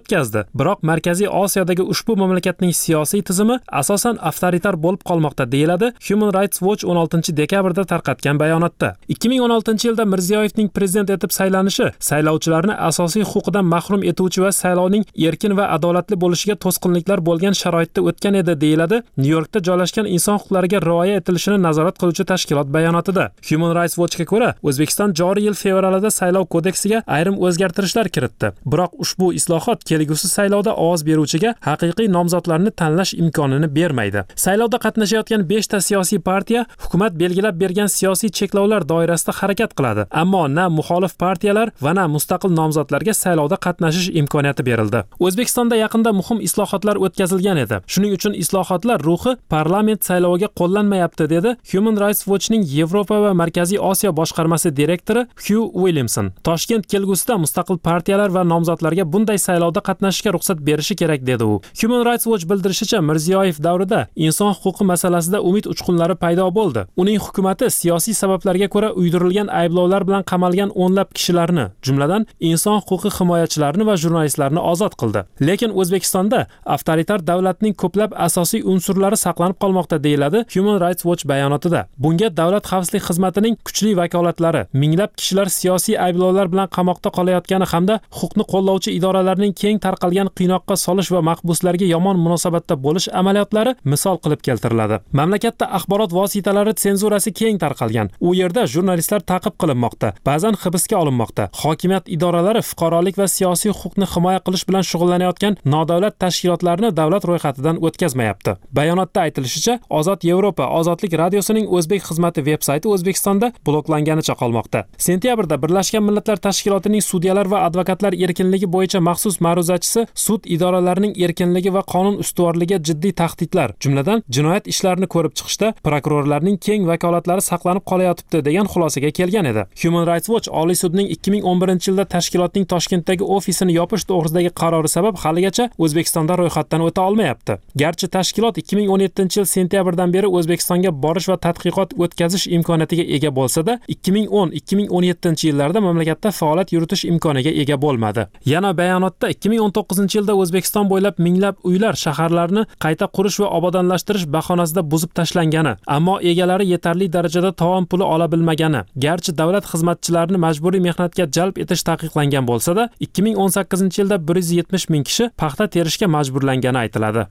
Biroq Markaziy Osiyodagi ushbu mamlakatning siyosiy tizimi asosan avtoritar bo'lib qolmoqda, deyiladi Human Rights Watch o'n oltinchi dekabrda tarqatgan bayonotda. ikki ming o'n oltinchi yilda Mirziyoyevning prezident etib saylanishi saylovchilarni asosiy huquqidan mahrum etuvchi va saylovning erkin va adolatli bo'lishiga to'sqinliklar bo'lgan sharoitda o'tgan edi, deyiladi Nyu-Yorkda joylashgan inson huquqlariga rioya etilishini nazorat qiluvchi tashkilot bayonotida. Human Rights Watchga ko'ra, O'zbekiston joriy yil fevralida saylov kodeksiga ayrim o'zgartirishlar kiritdi. Biroq ushbu islohot kelgusi saylovda ovoz beruvchiga haqiqiy nomzodlarni tanlash imkonini bermaydi. Saylovda qatnashayotgan besh ta siyosiy partiya hukumat belgilab bergan siyosiy cheklovlar doirasida harakat qiladi, ammo na muxolif partiyalar va na mustaqil nomzodlarga saylovda qatnashish imkoniyati berildi. O'zbekistonda yaqinda muhim islohotlar o'tkazilgan edi. Shuning uchun islohotlar ruhi parlament sayloviga qo'llanmayapti, dedi Human Rights Watchning Yevropa va Markaziy Osiyo boshqarmasi direktori Hugh Williamson. Toshkent kelgusida mustaqil partiyalar va nomzodlarga bunday saylovda qatnashishga ruxsat berishi kerak, dedi u. Human Rights Watch bildirishicha, Mirziyoyev davrida inson huquqi masalasida umid uchqunlari paydo bo'ldi. Uning hukumatı siyosiy sabablarga ko'ra uydirilgan ayblovlar bilan qamalgan o'nlab kishilarni, jumladan inson huquqi himoyachilarini va jurnalistlarni ozod qildi. Lekin O'zbekistonda avtoritar davlatning ko'plab asosiy unsurlari saqlanib qolmoqda, deyiladi Human Rights Watch bayonotida. Bunga davlat xavfsizlik xizmatining kuchli vakolatlari, minglab kishilar siyosiy ayblovlar bilan qamoqda qolayotgani hamda huquqni qo'llovchi idoralarning keng tarqalgan qiynoqqa solish va mahbuslarga yomon munosabatda bo'lish amaliyotlari misol qilib keltiriladi. Mamlakatda axborot vositalari senzurasi keng tarqalgan. U yerda jurnalistlar ta'qib qilinmoqda, ba'zan hibsga olinmoqda. Hokimiyat idoralari fuqarolik va siyosiy huquqni himoya qilish bilan shug'ullanayotgan nodavlat tashkilotlarni davlat ro'yxatidan o'tkazmayapti. Bayonotda aytilishicha, Ozod Yevropa Ozodlik radiosining o'zbek xizmati veb-sayti O'zbekistonda bloklanganicha qolmoqda. Sentyabrda Birlashgan Millatlar Tashkilotining sudyalar va advokatlar erkinligi bo'yicha maxsus ma'ruzachisi sud idoralarining erkinligi va qonun ustuvorligiga jiddiy tahdidlar, jumladan jinoyat ishlarini ko'rib chiqishda prokurorlarning keng vakolatlari saqlanib qolayotibdi degan xulosaga kelgan edi. Human Rights Watch Oliy sudning ikki ming o'n birinchi yilda tashkilotning Toshkentdagi ofisini yopish to'g'risidagi qarori sabab haligacha O'zbekistonda ro'yxatdan o'ta olmayapti. Garchi tashkilot ikki ming o'n yettinchi yil sentyabrdan beri O'zbekistonga borish va tadqiqot o'tkazish imkoniyatiga ega bo'lsa-da, ikki ming o'n ikki ming o'n yettinchi yillarda mamlakatda faoliyat yuritish imkoniga ega bo'lmadi. Yana bayonotda ikki ming o'n to'qqizinchi yilda O'zbekiston bo'ylab minglab uylar, shaharlarni qayta qurish va obodonlashtirish bahonasida buzib tashlangani, ammo egalari yetarli darajada tovon puli ola bilmagani, garchi davlat xizmatchilarini majburiy mehnatga jalb etish taqiqlangan bo'lsa-da, ikki ming o'n sakkizinchi yilda bir yuz yetmish ming kishi paxta terishga majburlangani aytiladi.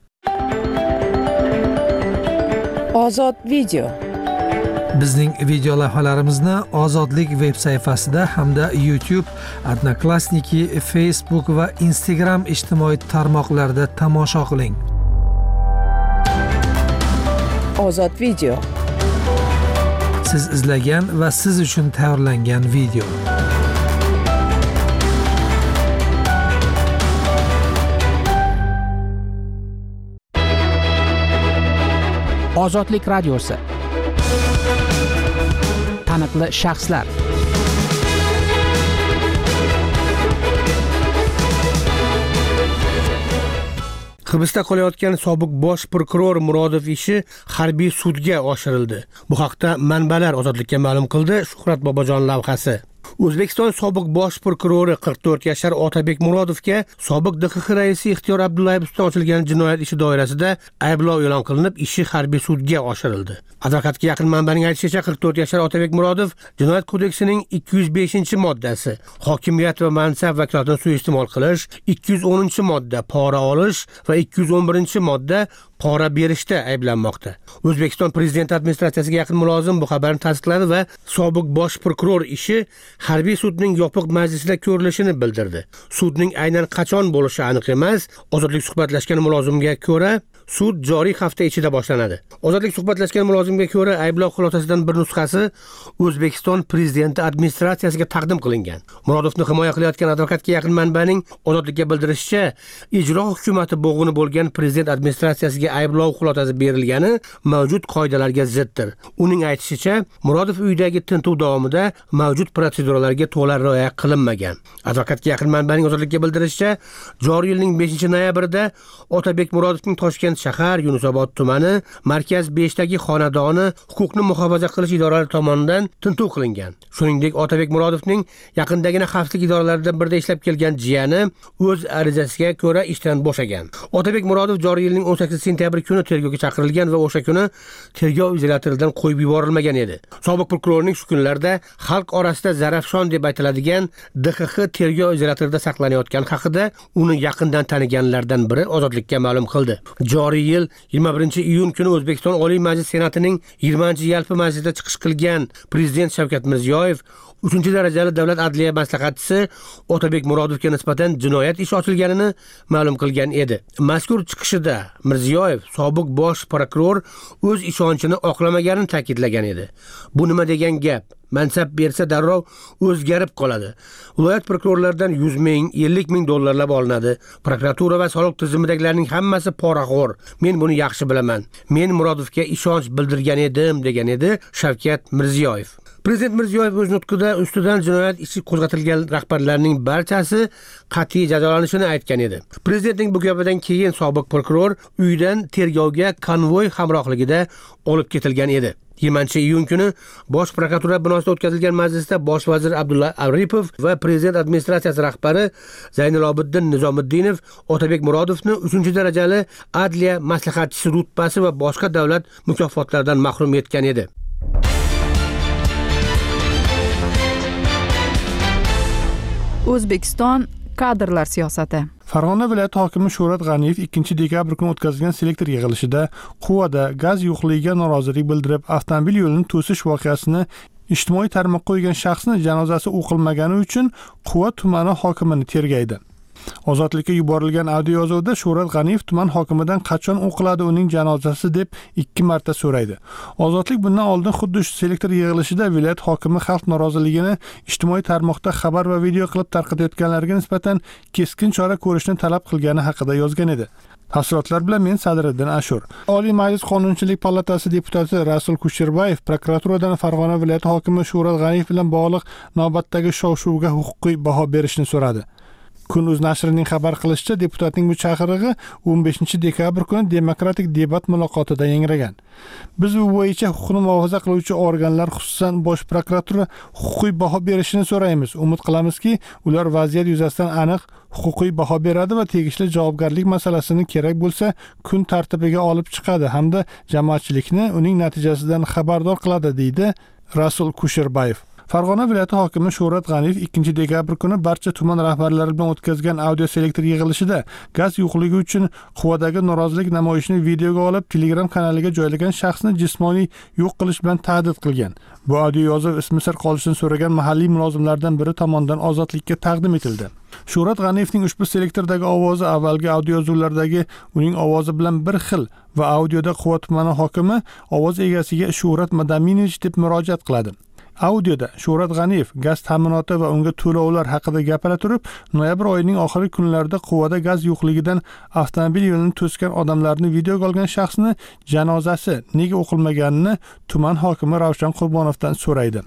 Ozod video. Bizning video lavhalarimizni Ozodlik veb sayfasida hamda YouTube, Odnoklassniki, Facebook va Instagram ijtimoiy tarmoqlarida tomosha qiling. Ozod video. Siz izlagan va siz uchun tayyorlangan video. Ozodlik radiosi. Taniqli shaxslar. Hibsda qolayotgan sobiq bosh prokuror Murodov ishi harbiy sudga oshirildi. Bu haqda manbalar Ozodlikka ma'lum qildi Shuhrat Bobojon lavhasi. O'zbekiston sobiq bosh prokurori qirq to'rt yashar Otabek Murodovga sobiq D X X raisi Ixtiyor Abdullayevdan ochilgan jinoyat ishi doirasida ayblov e'lon qilinib, ishi harbiy sudga oshirildi. Advokatga yaqin manbaning aytishicha, qirq to'rt yashar Otabek Murodov jinoyat kodeksining ikki yuz beshinchi moddasi hokimiyat va mansab vakolatini suiiste'mol qilish, ikki yuz o'ninchi modda pora olish va ikki yuz o'n birinchi modda pora berishda ayblanmoqda. O'zbekiston Prezident administratsiyasiga yaqin mulozim bu xabarni tasdiqladi va sobiq bosh prokuror ishi harbiy sudning yopiq majlisida ko'rilishini bildirdi. Sudning aynan qachon bo'lishi aniq emas. Ozodlik suhbatlashgan mulozimga ko'ra, sud joriy hafta ichida boshlanadi. Ozodlik suhbatlashgan mulozimga ko'ra, ayblov xulosasidan bir nusxasi O'zbekiston Prezidenti administratsiyasiga taqdim qilingan. Murodovni himoya qilayotgan advokatga yaqin manbaning Ozodlikka bildirishicha, ijro hukumati bo'g'ini bo'lgan Prezident administratsiyasiga unga ayblov xulosasi berilgani mavjud qoidalarga ziddir. Uning aytishicha, Murodov uyidagi tintuv davomida mavjud proseduralarga to'la rioya qilinmagan. Advokatga yaqin manbaning ozodlikka bildirishicha, joriy yilning beshinchi noyabrida Otabek Murodovning Toshkent shahar Yunusobod tumani Markaz beshdagi xonadoni huquqni muhofaza qilish idoralari tomonidan tintuv qilingan. Shuningdek, Otabek Murodovning yaqindagina xavfsizlik idoralaridan birida ishlab kelgan jiyani o'z arizasiga ko'ra ishdan bo'shagan. Otabek Murodov joriy yilning o'n sakkizinchi sentyabr kuni tergovga chaqirilgan va o'sha kuni tergov izolyatoridan qo'yib yuborilmagan edi. Sobiq prokurorning shu kunlarda xalq orasida Zarafshon deb aytiladigan D X X tergov izolyatorida saqlanayotgani haqida uni yaqindan taniganlardan biri ozodlikka ma'lum qildi. Joriy yil yigirma birinchi iyun kuni O'zbekiston Oliy Majlis Senatining yigirmanchi yalpi majlisida chiqish qilgan Prezident Shavkat Mirziyoyev uchinchi darajali davlat adliya maslahatchisi Otabek Murodovga nisbatan jinoyat ishi ochilganini ma'lum qilgan edi. Mazkur chiqishida Mirziyoyev sobiq bosh prokuror o'z ishonchini oqlamaganini ta'kidlagan edi. Bu nima degan gap? Mansab bersa darrov o'zgarib qoladi. Viloyat prokurorlaridan yuz ming, ellik ming dollarlab olinadi. Prokuratura va soliq tizimidagilarning hammasi poraxo'r. Men buni yaxshi bilaman. Men Murodovga ishonch bildirgan edim, degan edi Shavkat Mirziyoyev. Prezident Mirziyoyev o'z nutqida ustidan jinoyat ishi qo'zg'atilgan rahbarlarning barchasi qat'iy jazolanishini aytgan edi. Prezidentning bu gapidan keyin sobiq prokuror uydan tergovga konvoy hamrohligida olib ketilgan edi. yigirmanchi iyun kuni Bosh prokuratura binosida o'tkazilgan majlisda bosh vazir Abdulla Aripov va prezident administratsiyasi rahbari Zaynilobiddin Nizomiddinov Otabek Murodovni uchinchi darajali adliya maslahatchisi rutbasi va boshqa davlat mukofotlaridan mahrum etgan edi. O'zbekiston kadrlar siyosati. Farg'ona viloyati hokimi Shuhrat G'aniyev ikkinchi dekabr kuni o'tkazilgan selektor yig'ilishida Quvada gaz yo'qligiga norozilik bildirib, avtomobil yo'lini to'sish voqeasini ijtimoiy tarmoqqa qo'ygan shaxsni janozasi o'qilmagani uchun Quva tumani hokimini tergaydi. Ozodlikka yuborilgan audio yozuvda Shuhrat G'aniyev tuman hokimidan qachon o'qiladi uning janozasi deb ikki marta so'raydi. Ozodlik bundan oldin xuddi shu selektor yig'ilishida viloyat hokimi xalq noroziligini ijtimoiy tarmoqda xabar va video qilib tarqatayotganlarga nisbatan keskin chora ko'rishni talab qilgani haqida yozgan edi. Tafsilotlar bilan men Sadriddin Ashur. Oliy Majlis Qonunchilik palatasi deputati Rasul Kusherbayev prokuraturadan Farg'ona viloyati hokimi Shuhrat G'aniyev bilan bog'liq navbatdagi shov-shuvga huquqiy baho berishni so'radi. Kun.uz nashrining xabar qilishicha, deputatning bu chaqirig'i o'n beshinchi dekabr kuni demokratik debat muloqotida yangragan. Biz bu bo'yicha huquqni muhofaza qiluvchi organlar, xususan Bosh prokuratura huquqiy baho berishini so'raymiz. Umid qilamizki, ular vaziyat yuzasidan aniq huquqiy baho beradi va tegishli javobgarlik masalasini kerak bo'lsa kun tartibiga olib chiqadi hamda jamoatchilikni uning natijasidan xabardor qiladi, deydi Rasul Kusherbayev. Farg'ona viloyati hokimi Shuhrat G'aniyev ikkinchi dekabr kuni barcha tuman rahbarlari bilan o'tkazgan audio selektor yig'ilishida gaz yo'qligi uchun Quvadagi norozilik namoyishini videoga olib Telegram kanaliga joylagan shaxsni jismoniy yo'q qilish bilan tahdid qilgan. Bu audio yozuv ismi sir qolishini so'ragan mahalliy mulozimlardan biri tomonidan ozodlikka taqdim etildi. Shuhrat G'aniyevning ushbu selektordagi ovozi avvalgi audio yozuvlardagi uning ovozi bilan bir xil va audioda Quva tumani hokimi ovoz egasiga Shuhrat Madaminovich deb murojaat qiladi. Audioda Shuhrat G'aniyev gaz ta'minoti va unga to'lovlar haqida gapira turib, noyabr oyining oxirgi kunlarida Quvada gaz yo'qligidan avtomobil yo'lini to'sgan odamlarni videoga olgan shaxsni janozasi nega o'qilmaganini tuman hokimi Ravshan Qurbonovdan so'raydi.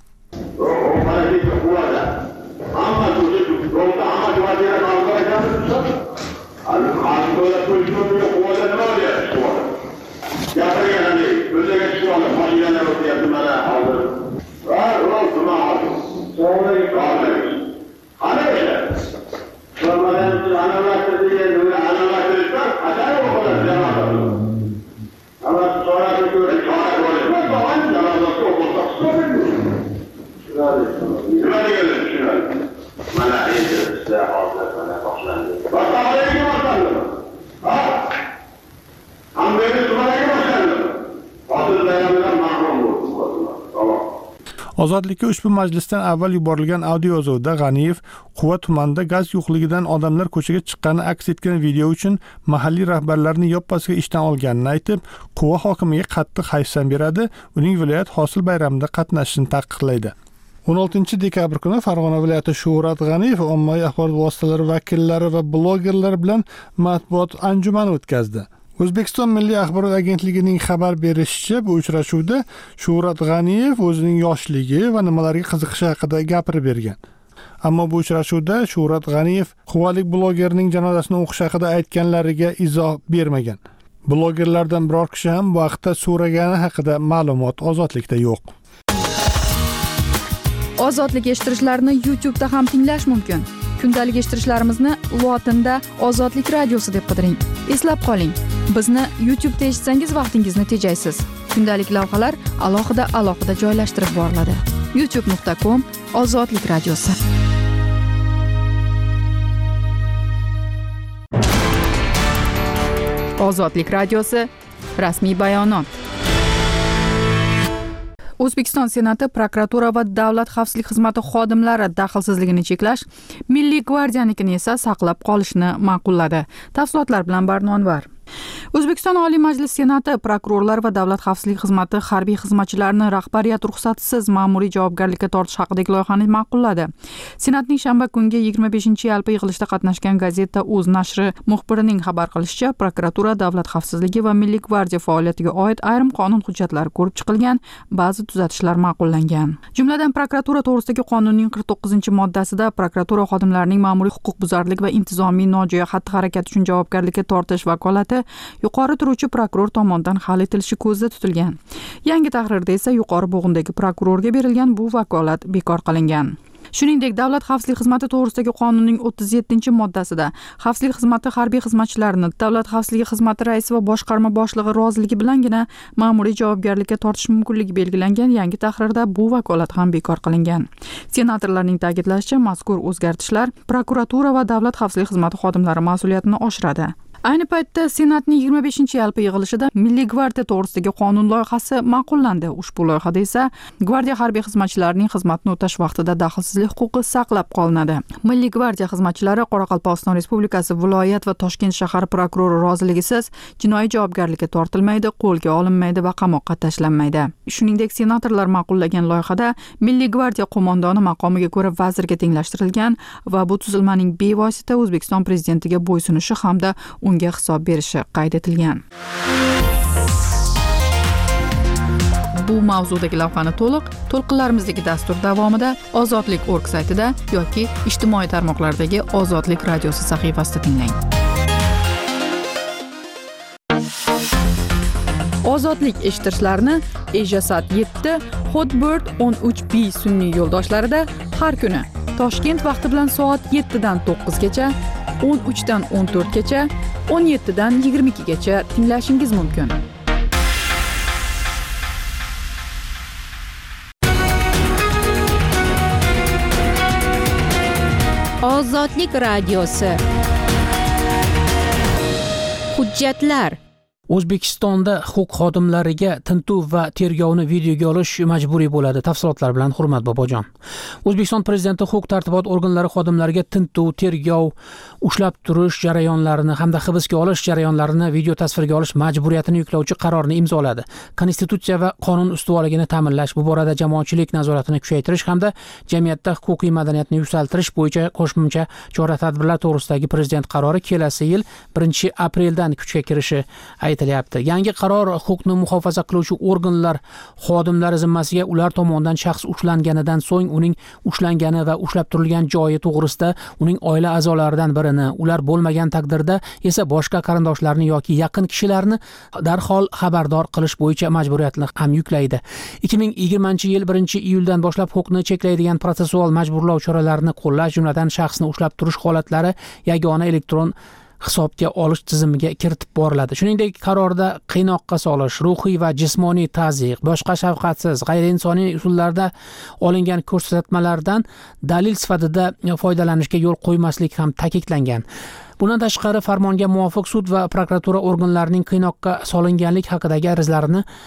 Ozodlikka ushbu majlisdan avval yuborilgan audio yozuvda G'aniyev Quva tumanida gaz yo'qligidan odamlar ko'chaga chiqqani aks etgan video uchun mahalliy rahbarlarni yoppasiga ishdan olganini aytib, Quva hokimiga qattiq hayfsan beradi, uning viloyat hosil bayramida qatnashishini taqiqlaydi. o'n oltinchi dekabr kuni Farg'ona viloyati Shuhrat G'aniyev ommaviy axborot vositalari vakillari va blogerlar bilan matbuot anjumani o'tkazdi. O'zbekiston Milliy axborot agentligining xabar berishicha, bu uchrashuvda Shuhrat G'aniyev o'zining yoshligi va nimalarga qiziqishi haqida gapirib bergan. Ammo bu uchrashuvda Shuhrat G'aniyev quvalik blogerning janozasini o'qish haqida aytganlariga izoh bermagan. Blogerlardan biror kishi ham bu vaqtda so'ragani haqida ma'lumot Ozodlikda yo'q. Ozodlik eshittirishlarni YouTube'da ham tinglash mumkin. Kundalik eshittirishlarimizni lotinda Ozodlik radiosi deb qidiring. Eslab qoling, bizni YouTube'da eshitsangiz vaqtingizni tejaysiz. Kundalik lavhalar alohida alohida joylashtirib boriladi. youtube nuqta com Ozodlik radiosi. Ozodlik radiosi rasmiy bayonot. O'zbekiston Senati prokuratura va davlat xavfsizlik xizmati xodimlari daxlsizligini cheklash, Milliy gvardiyanikini esa saqlab qolishni ma'qulladi. Tafsilotlar bilan Barnonvar. O'zbekiston Oliy Majlis Senati prokurorlar va davlat xavfsizlik xizmati harbiy xizmatchilarini rahbariyat ruxsatisiz ma'muriy javobgarlikka tortish haqidagi loyihani ma'qulladi. Senatning shanba kungi yigirma beshinchi yalpi yig'ilishida qatnashgan gazeta O'z nashri muxbirining xabar qilishicha, prokuratura davlat xavfsizligi va Milliy gvardiya faoliyatiga oid ayrim qonun hujjatlari ko'rib chiqilgan, ba'zi tuzatishlar ma'qullangan. Jumladan, prokuratura to'g'risidagi qonunning qirq to'qqizinchi moddasida prokuratura xodimlarining ma'muriy huquqbuzarlik va intizomiy nojo'ya xatti-harakat uchun javobgarlikka tortish vakolati yuqori turuvchi prokuror tomonidan hal etilishi ko'zda tutilgan. Yangi tahrirda esa yuqori bo'g'indagi prokurorga berilgan bu vakolat bekor qilingan. Shuningdek, davlat xavfsizlik xizmati to'g'risidagi qonunning o'ttiz yettinchi moddasida xavfsizlik xizmati harbiy xizmatchilarini davlat xavfsizligi xizmati raisi va boshqarma boshlig'i roziligi bilangina ma'muriy javobgarlikka tortish mumkinligi belgilangan. Yangi tahrirda bu vakolat ham bekor qilingan. Senatorlarning ta'kidlashicha, mazkur o'zgartishlar prokuratura va davlat xavfsizlik xizmati xodimlari mas'uliyatini oshiradi. Ayni paytda Senatning yigirma beshinchi yalpi yig'ilishida Milliy gvardiya to'g'risidagi qonun loyihasi ma'qullandi. Ushbu loyihada esa gvardiya harbiy xizmatchilarining xizmatni o'tash vaqtida daxlsizlik huquqi saqlab qolinadi. Milliy gvardiya xizmatchilari Qoraqalpog'iston Respublikasi viloyat va Toshkent shahar prokurori roziligisiz jinoiy javobgarlikka tortilmaydi, qo'lga olinmaydi va qamoqqa tashlanmaydi. Shuningdek, senatorlar ma'qullagan loyihada Milliy gvardiya qo'mondoni maqomiga ko'ra vazirga tenglashtirilgan va bu tuzilmaning bevosita O'zbekiston prezidentiga bo'ysunishi hamda unga hisob berishi qayd etilgan. Bu mavzudagi lavhani to'liq to'lqinlarimizdagi dastur davomida ozodlik nokta org saytida yoki ijtimoiy tarmoqlardagi Ozodlik radiosi sahifasida tinglang. Ozodlik eshittirishlarni Ejasat yetti, Hotbird o'n uch B sun'iy yo'ldoshlarida har kuni Toshkent vaqti bilan soat yettidan to'qqizgacha, o'n uchdan o'n to'rtgacha, o'n yettidan yigirma ikkigacha tinglashingiz mumkin. Ozodlik radiosi. Hujjatlar. O'zbekistonda huquq xodimlariga tintuv va tergovni videoga olish majburiy bo'ladi. Tafsilotlar bilan Hurmat Bobojon. O'zbekiston prezidenti huquq tartibot organlari xodimlariga tintuv, tergov, ushlab turish jarayonlarini hamda hibsga olish jarayonlarini video tasvirga olish majburiyatini yuklovchi qarorni imzoladi. Konstitutsiya va qonun ustuvorligini ta'minlash, bu borada jamoatchilik nazoratini kuchaytirish hamda jamiyatda huquqiy madaniyatni yuksaltirish bo'yicha qo'shimcha chora-tadbirlar to'g'risidagi prezident qarori kelasi yil birinchi apreldan kuchga kirishi aytilyapti. Yangi qaror huquqni muhofaza qiluvchi organlar xodimlari zimmasiga ular tomonidan shaxs ushlanganidan so'ng uning ushlangani va ushlab turilgan joyi to'g'risida uning oila a'zolaridan birini, ular bo'lmagan taqdirda esa boshqa qarindoshlarni yoki yaqin kishilarni darhol xabardor qilish bo'yicha majburiyatni ham yuklaydi. ikki ming yigirmanchi yil birinchi iyuldan boshlab huquqni cheklaydigan protsessual majburlov choralarini qo'llash, jumladan shaxsni ushlab turish holatlari yagona elektron hisobga olish tizimiga kiritib boriladi. Shuningdek, qarorda qiynoqqa solish, ruhiy va jismoniy tazyiq, boshqa shafqatsiz, g'ayriinsoniy usullarda olingan ko'rsatmalardan dalil sifatida foydalanishga yo'l qo'ymaslik ham ta'kidlangan. Bundan tashqari, farmonga muvofiq sud va prokuratura organlarining qiynoqqa solinganlik haqidagi arizlarini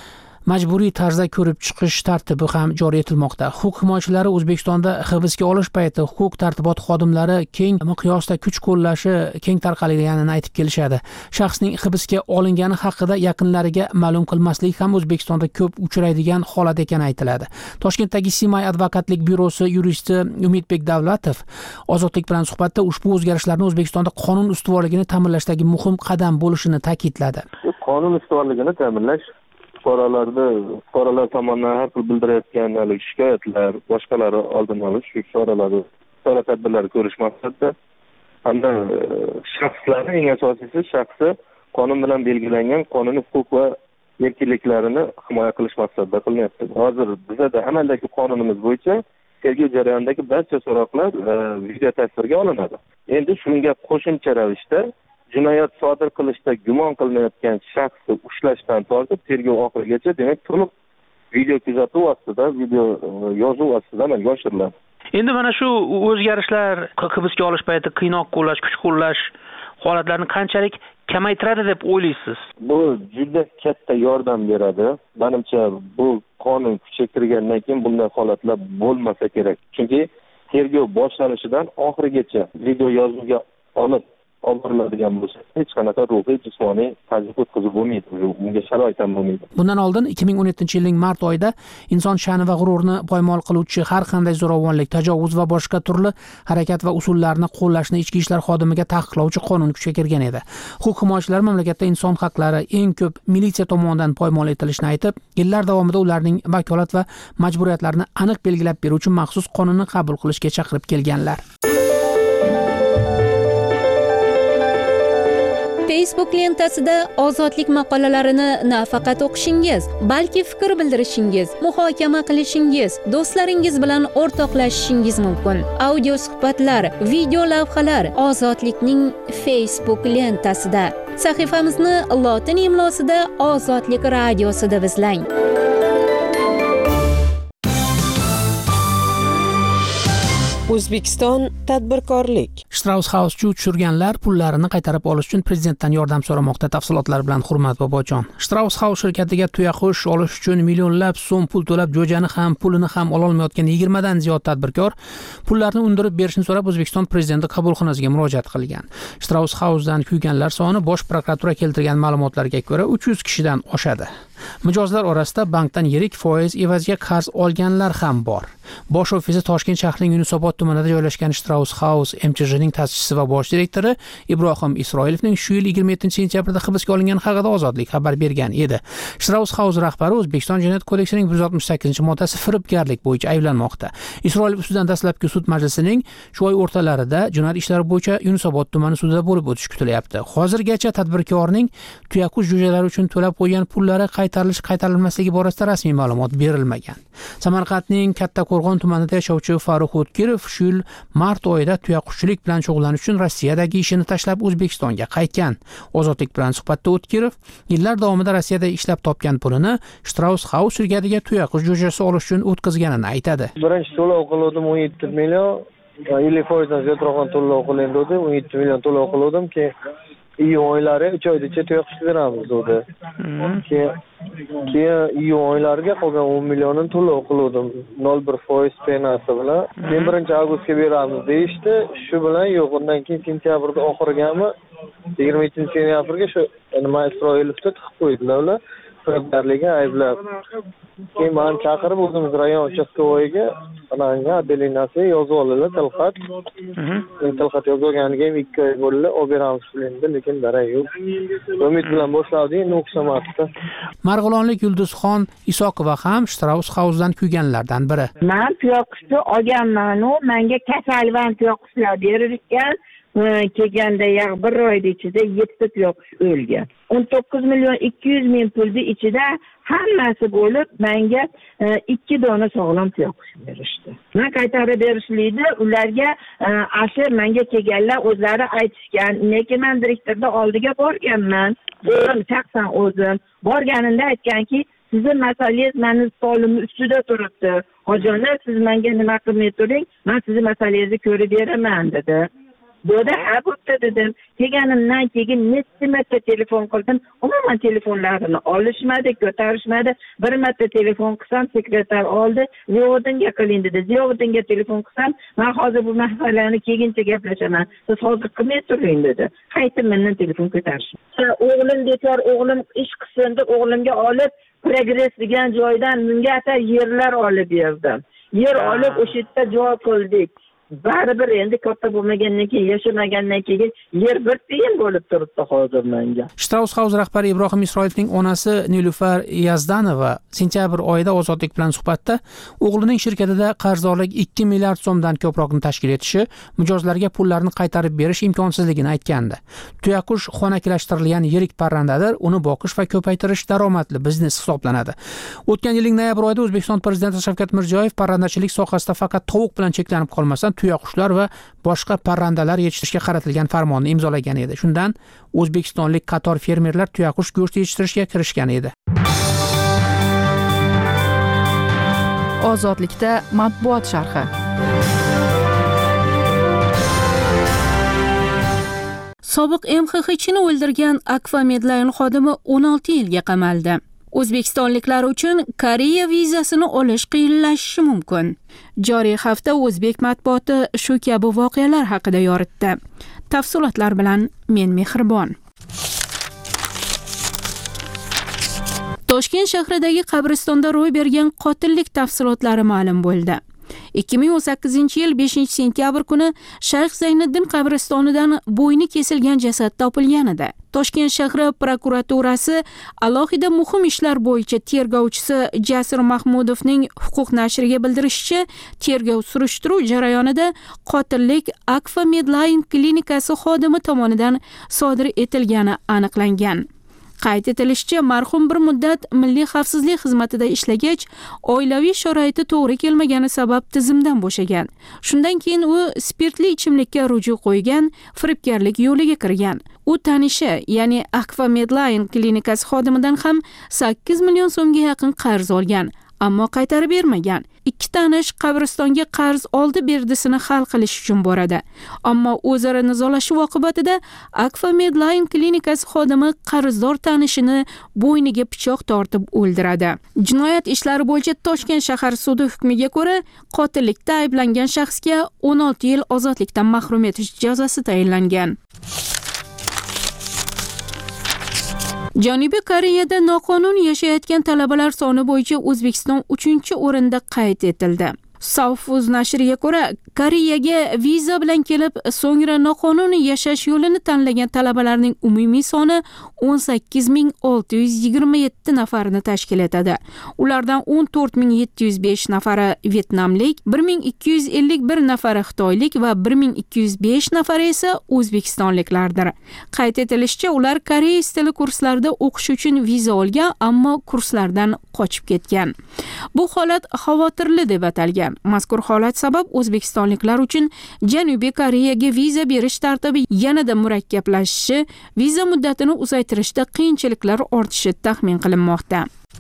majburiy tarzda ko'rib chiqish tartibi ham joriy etilmoqda. Huquq himoyachilari O'zbekistonda hibsga olish payti huquq tartibot xodimlari keng miqyosda kuch qo'llashi keng tarqalganini aytib kelishadi. Shaxsning hibsga olingani haqida yaqinlariga ma'lum qilmaslik ham O'zbekistonda ko'p uchraydigan holat ekani aytiladi. Toshkentdagi Simay advokatlik byurosi yuristi Umidbek Davlatov Ozodlik bilan suhbatda ushbu o'zgarishlarni O'zbekistonda qonun ustuvorligini ta'minlashdagi muhim qadam bo'lishini ta'kidladi. Qonun ustuvorligini ta'minlash fuqarolarda fuqarolar tomonidan har xil bildirayotgan shikoyatlar, boshqalari oldini olish, shu fuqarolarni chora tadbirlar ko'rish maqsadida hamda shaxslarning eng asosiysi shaxsi qonun bilan belgilangan qonuniy huquq va erkinliklarini himoya qilish maqsadida qilinyapti. Hozir bizda amaldagi qonunimiz bo'yicha tergov jarayonidagi barcha so'roqlar video tasvirga olinadi. Endi shunga qo'shimcha ravishda jinoyat sodir qilishda gumon qilinayotgan shaxsni ushlashdan tortib tergov oxirigacha demak to'liq video kuzatuv ostida, video yozuv ostida amalga oshiriladi. Endi mana shu o'zgarishlar hibsga olish payti qiynoq qo'llash, kuch qo'llash holatlarini qanchalik kamaytiradi deb o'ylaysiz? Bu juda katta yordam beradi. Menimcha bu qonun kuchga kirgandan keyin bunday holatlar bo'lmasa kerak. Chunki tergov boshlanishidan oxirigacha video yozuvga olib olib boriladigan bo'lsa, hech qanaqa ruhiy, jismoniy tazyiq o'tkazib bo'lmaydi. Bunga sharoit ham bo'lmaydi. Bundan oldin ikki ming o'n yettinchi yilning mart oyida inson sha'ni va g'ururini poymol qiluvchi har qanday zo'ravonlik, tajovuz va boshqa turli harakat va usullarni qo'llashni ichki ishlar xodimiga taqiqlovchi qonun kuchga kirgan edi. Huquq himoyachilari mamlakatda inson haqlari eng ko'p militsiya tomonidan poymol etilishini aytib, yillar davomida ularning vakolat va majburiyatlarini aniq belgilab beruvchi maxsus qonunni qabul qilishga chaqirib kelganlar. Facebook lentasida ozodlik maqolalarini nafaqat o'qishingiz, balki fikr bildirishingiz, muhokama qilishingiz, do'stlaringiz bilan o'rtoqlashishingiz mumkin. Audio suhbatlar, video lavhalar Ozodlikning Facebook lentasida. Sahifamizni lotin imlosida Ozodlik radiosi deb izlang. O'zbekiston tadbirkorlik. Strauss House-chu tushirganlar pullarini qaytarib olish uchun prezidentdan yordam so'ramoqda. Tafsilotlar bilan Hurmat Bobojon. Strauss House shirkatiga tuyaqush olish uchun millionlab so'm pul to'lab, jo'jani ham, pulini ham ola olmayotgan yigirma dan ziyod tadbirkor pullarni undirib berishni so'rab O'zbekiston prezidenti qabulxonasiga murojaat qilgan. Strauss House-dan kuyganlar soni Bosh prokuratura keltirgan ma'lumotlarga ko'ra uch yuz kishidan oshadi. Mijozlar orasida bankdan yirik foiz evaziga qarz olganlar ham bor. Bosh ofisi Toshkent shahrining Yunusobod tumanida joylashgan Strauss House M Ch Jning ta'sischisi va bosh direktori Ibrohim Isroilovning shu yil yigirma yettinchi sentyabrda hibsga olingani haqida Ozodlik xabar bergan edi. Strauss House rahbari O'zbekiston Jinoyat kodeksining bir yuz oltmish sakkizinchi moddasi firibgarlik bo'yicha ayblanmoqda. Isroilov ustidan dastlabki sud majlisining shu oy o'rtalarida jinoyat ishlari bo'yicha Yunusobod tumani sudida bo'lib o'tishi kutilyapti. Hozirgacha tadbirkorning tuyaqush jo'jalari uchun to'lab qo'ygan pullari qaytarilish qaytarilmasligi borasida rasmiy ma'lumot berilmagan. Samarqandning Kattaqo'rg'on tumanida yashovchi Farruh O'tkirov shu yil mart oyida tuyaqushchilik bilan shug'ullanish uchun Rossiyadagi ishini tashlab O'zbekistonga qaytgan. Ozodlik bilan suhbatda O'tkirov yillar davomida Rossiyada ishlab topgan pulini Strauss House shirkatiga tuyaqush jo'jasi olish uchun o'tkazganini aytadi. Birinchi to'lov qildim o'n yetti million, ellik foizdan ziyodroq to'lov qilindim, o'n yetti million to'lov qildim, keyin iyun oylari uch oygacha tuyaqush beramiz dedi. Keyin keyin iyun oylariga qolgan o'n millionni to'lov qildim, nol bir foiz penasi bilan. Keyin birinchi avgustga beramiz deyishdi. Shu bilan yo'q, undan keyin sentyabrda oxirigami yigirma yettinchi sentyabrga shu nima Isroilovni tiqib qo'ydilar ular. Firibgarlikka ayblab. Keyin meni chaqirib o'zimiz rayon uchastkovoyiga ananga adelinasiga yozib oldilar tilxat. Tilxat yozib olganiga ham ikki oy bo'ldi, olib beramiz endi, lekin darak yo'q. Umid bilan boshladik, endi o'xshamasdi. Marg'ilonlik Yulduzxon Isoqova ham Strauss House-dan kuyganlardan biri. Men tuyaqushni olganman, u menga kasalvan tuyaqushlar berilgan. Kelganda ya bir oyda ichida yetti tuyaqush o'lgan. o'n to'qqiz million ikki yuz ming pulni ichida hammasi bo'lib menga ikki dona sog'lom tuyaqush berishdi. Men qaytarib berishlikda ularga asir menga kelganlar o'zlari aytishgan, lekin men direktorda oldiga borganman. O'zim shaxsan o'zim borganimda aytganki, sizning masalangiz meni stolim ustida turibdi. Hojiona, siz menga nima qilmay turing, men sizning masalangizni ko'rib beraman dedi. Bo'ldi, ha bo'pti dedim. Kelganimdan keyin necha marta telefon qildim, umuman telefonlarini olishmadi, ko'tarishmadi. Bir marta telefon qilsam, sekretar oldi, Ziyovuddinga qiling dedi. Ziyovuddinga telefon qilsam, men hozir bu masalani keyincha gaplashaman. Siz hozir qilmay turing dedi. Qaytib mendan telefon ko'tarishdi. O'g'lim bekor, o'g'lim ish qilsin deb o'g'limga olib Progress degan joydan menga atar yerlar olib berdim. Yer olib o'sha yerda joy qildik. Baribir endi katta bo'lmagandan keyin, yashamagandan keyin yer bir tiyin bo'lib turibdi hozir menga. Strauss rahbari Ibrohim Isroilovning onasi Nilufar Yazdanova sentyabr oyida Ozodlik bilan suhbatda o'g'lining shirkatida qarzdorlik ikki milliard so'mdan ko'proqni tashkil etishi, mijozlarga pullarni qaytarib berish imkonsizligini aytgandi. Tuyaqush xonakilashtirilgan yirik parrandadir, uni boqish va ko'paytirish daromadli biznes hisoblanadi. O'tgan yilning noyabr oyida O'zbekiston prezidenti Shavkat Mirziyoyev parrandachilik sohasida faqat tovuq bilan cheklanib qolmasdan tuyaqushlar va boshqa parrandalar yetishtirishga qaratilgan farmonni imzolagan edi. Shundan o'zbekistonlik qator fermerlar tuyaqush go'shti yetishtirishga kirishgan edi. Ozodlikda matbuot sharhi. Sobiq M X X'ni o'ldirgan Akfa Medline xodimi o'n olti yilga qamaldi. O'zbekistonliklar uchun Koreya vizasini olish qiyinlashishi mumkin. Joriy hafta o'zbek matbuoti shu kabi voqealar haqida yoritdi. Tafsilotlar bilan men Mehribon. Toshkent shahridagi qabristonda ro'y bergan qotillik tafsilotlari ma'lum bo'ldi. ikki ming o'n sakkizinchi yil beshinchi sentyabr kuni Shayx Zayniddin qabristonidan bo'yni kesilgan jasad topilgan edi. Toshkent shahri prokuraturasi alohida muhim ishlar bo'yicha tergovchisi Jasur Mahmudovning huquq nashriga bildirishicha, tergov surishtiruv jarayonida qotillik Akfa Medline klinikasi xodimi tomonidan sodir etilgani aniqlangan. Qayd etilishicha, marhum bir muddat Milliy xavfsizlik xizmatida ishlagach, oilaviy sharoiti to'g'ri kelmagani sabab tizimdan bo'shagan. Shundan keyin u spirtli ichimlikka ruju qo'ygan, firibgarlik yo'liga kirgan. U tanishi, ya'ni Akfa Medline klinikasi xodimidan ham sakkiz million so'mga yaqin qarz olgan, ammo qaytarib bermagan. Ikki tanish qabristonga qarz oldi berdisini hal qilish uchun boradi. Ammo o'zaro nizolashuv oqibatida Akfa Medline klinikasi xodimi qarzdor tanishini bo'yniga pichoq tortib o'ldiradi. Jinoyat ishlari bo'yicha Toshkent shahar sudi hukmiga ko'ra, qotillikda ayblangan shaxsga o'n olti yil ozodlikdan mahrum etish jazosi tayinlangan. Janubiy Koreyada noqonuniy yashayotgan talabalar soni bo'yicha O'zbekiston uchinchi o'rinda qayd etildi. South nashriga ko'ra, Koreyaga viza bilan kelib, so'ngra noqonuniy yashash yo'lini tanlagan talabalarning umumiy soni o'n sakkiz ming olti yuz yigirma yetti nafarni tashkil etadi. Ulardan o'n to'rt ming yetti yuz besh nafari Vyetnamlik, bir ming ikki yuz ellik bir nafari Xitoylik va bir ming ikki yuz besh nafari esa O'zbekistonliklardir. Qayd etilishicha, ular koreys tili kurslarida o'qish uchun viza olgan, ammo kurslardan qochib ketgan. Bu holat xavotirli deb atalgan. Mazkur holat sabab O'zbekistonliklar uchun Janubiy Koreyaga viza berish tartibi yanada murakkablashishi, viza muddatini uzaytirishda qiyinchiliklar ortishi taxmin qilinmoqda.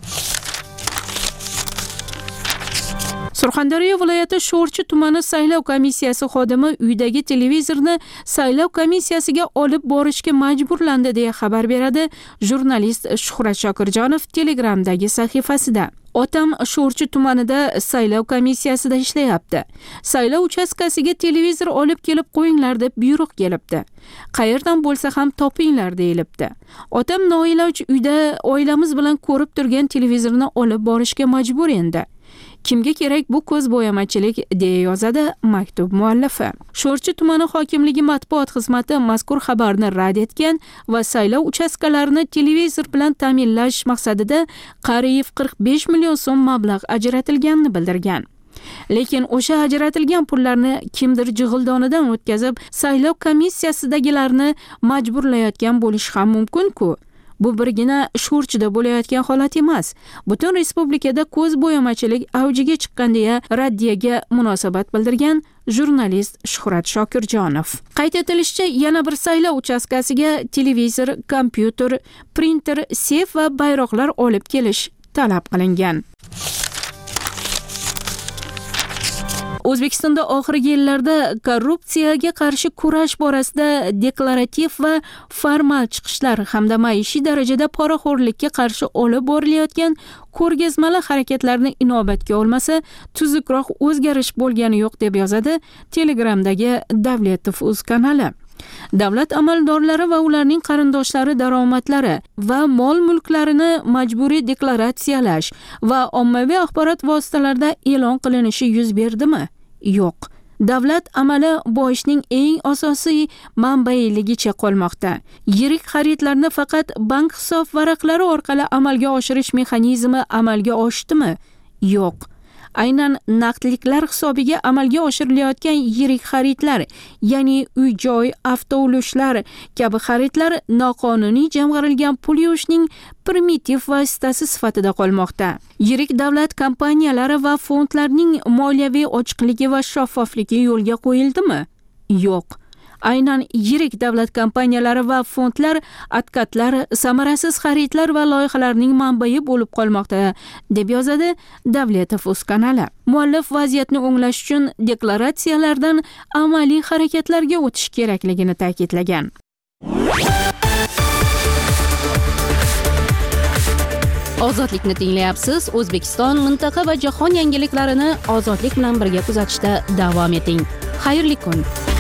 Surxondaryo viloyati Sho'rchi tumani saylov komissiyasi xodimi uydagi televizorni saylov komissiyasiga olib borishga majburlandi deya xabar beradi jurnalist Shuhrat Shokirjonov Telegramdagi sahifasida. Otam Sho'rchi tumanida saylov komissiyasida ishlayapti. Saylov uchastkasiga televizor olib kelib qo'yinglar deb buyruq kelibdi. Qayerdan bo'lsa ham topinglar deyilibdi. Otam noiloj uyda oilamiz bilan ko'rib turgan televizorni olib borishga majbur endi. Kimga kerak bu ko'z bo'yamachilik, deya yozadi maktub muallifi. Sho'rchi tumani hokimligi matbuot xizmati mazkur xabarni rad etgan va saylov uchastkalarini televizor bilan ta'minlash maqsadida qariyb qirq besh million so'm mablag' ajratilganini bildirgan. Lekin o'sha ajratilgan pullarni kimdir jig'ildonidan o'tkazib, saylov komissiyasidagilarni majburlayotgan bo'lishi ham mumkin-ku. Bu birgina Sho'rchida bo'layotgan holat emas. Butun respublikada ko'z bo'yamachilik avjiga chiqqan deya raddiyaga munosabat bildirgan jurnalist Shuhrat Shokirjonov. Qayd etilishicha, yana bir saylov uchastkasiga televizor, kompyuter, printer, sef va bayroqlar olib kelish talab qilingan. O'zbekistonda oxirgi yillarda korrupsiyaga qarshi kurash borasida deklarativ va formal chiqishlar hamda maishiy darajada poraxo'rlikka qarshi olib borilayotgan ko'rgazmali harakatlarni inobatga olmasa, tuzukroq o'zgarish bo'lgani yo'q deb yozadi Telegramdagi Davletovuz kanali. Davlat amaldorlari va ularning qarindoshlari daromadlari va mol-mulklarini majburiy deklaratsiyalash va ommaviy axborot vositalarida e'lon qilinishi yuz berdimi? Yo'q. Davlat amali boyishning eng asosiy manbailigicha qolmoqda. Yirik xaridlarni faqat bank hisob varaqlari orqali amalga oshirish mexanizmi amalga oshdimi? Yo'q. Aynan naqdliklar hisobiga amalga oshirilayotgan yirik xaridlar, ya'ni uy-joy, avtoulushlar kabi xaridlar noqonuniy jamg'arilgan pul yuvishning primitiv vositasi sifatida qolmoqda. Yirik davlat kompaniyalari va fondlarning moliyaviy ochiqligi va shaffofligi yo'lga qo'yildimi? Yo'q. Aynan yirik davlat kompaniyalari va fondlar adkatlar, samarasiz xaridlar va loyihalarning manbai bo'lib qolmoqda, deb yozadi Davletovuz kanali. Muallif vaziyatni o'nglash uchun deklaratsiyalardan amaliy harakatlarga o'tish kerakligini ta'kidlagan. Ozodlikni tinglayapsiz. O'zbekiston, mintaqa va jahon yangiliklarini ozodlik bilan birga kuzatishda davom eting. Xayrli kun.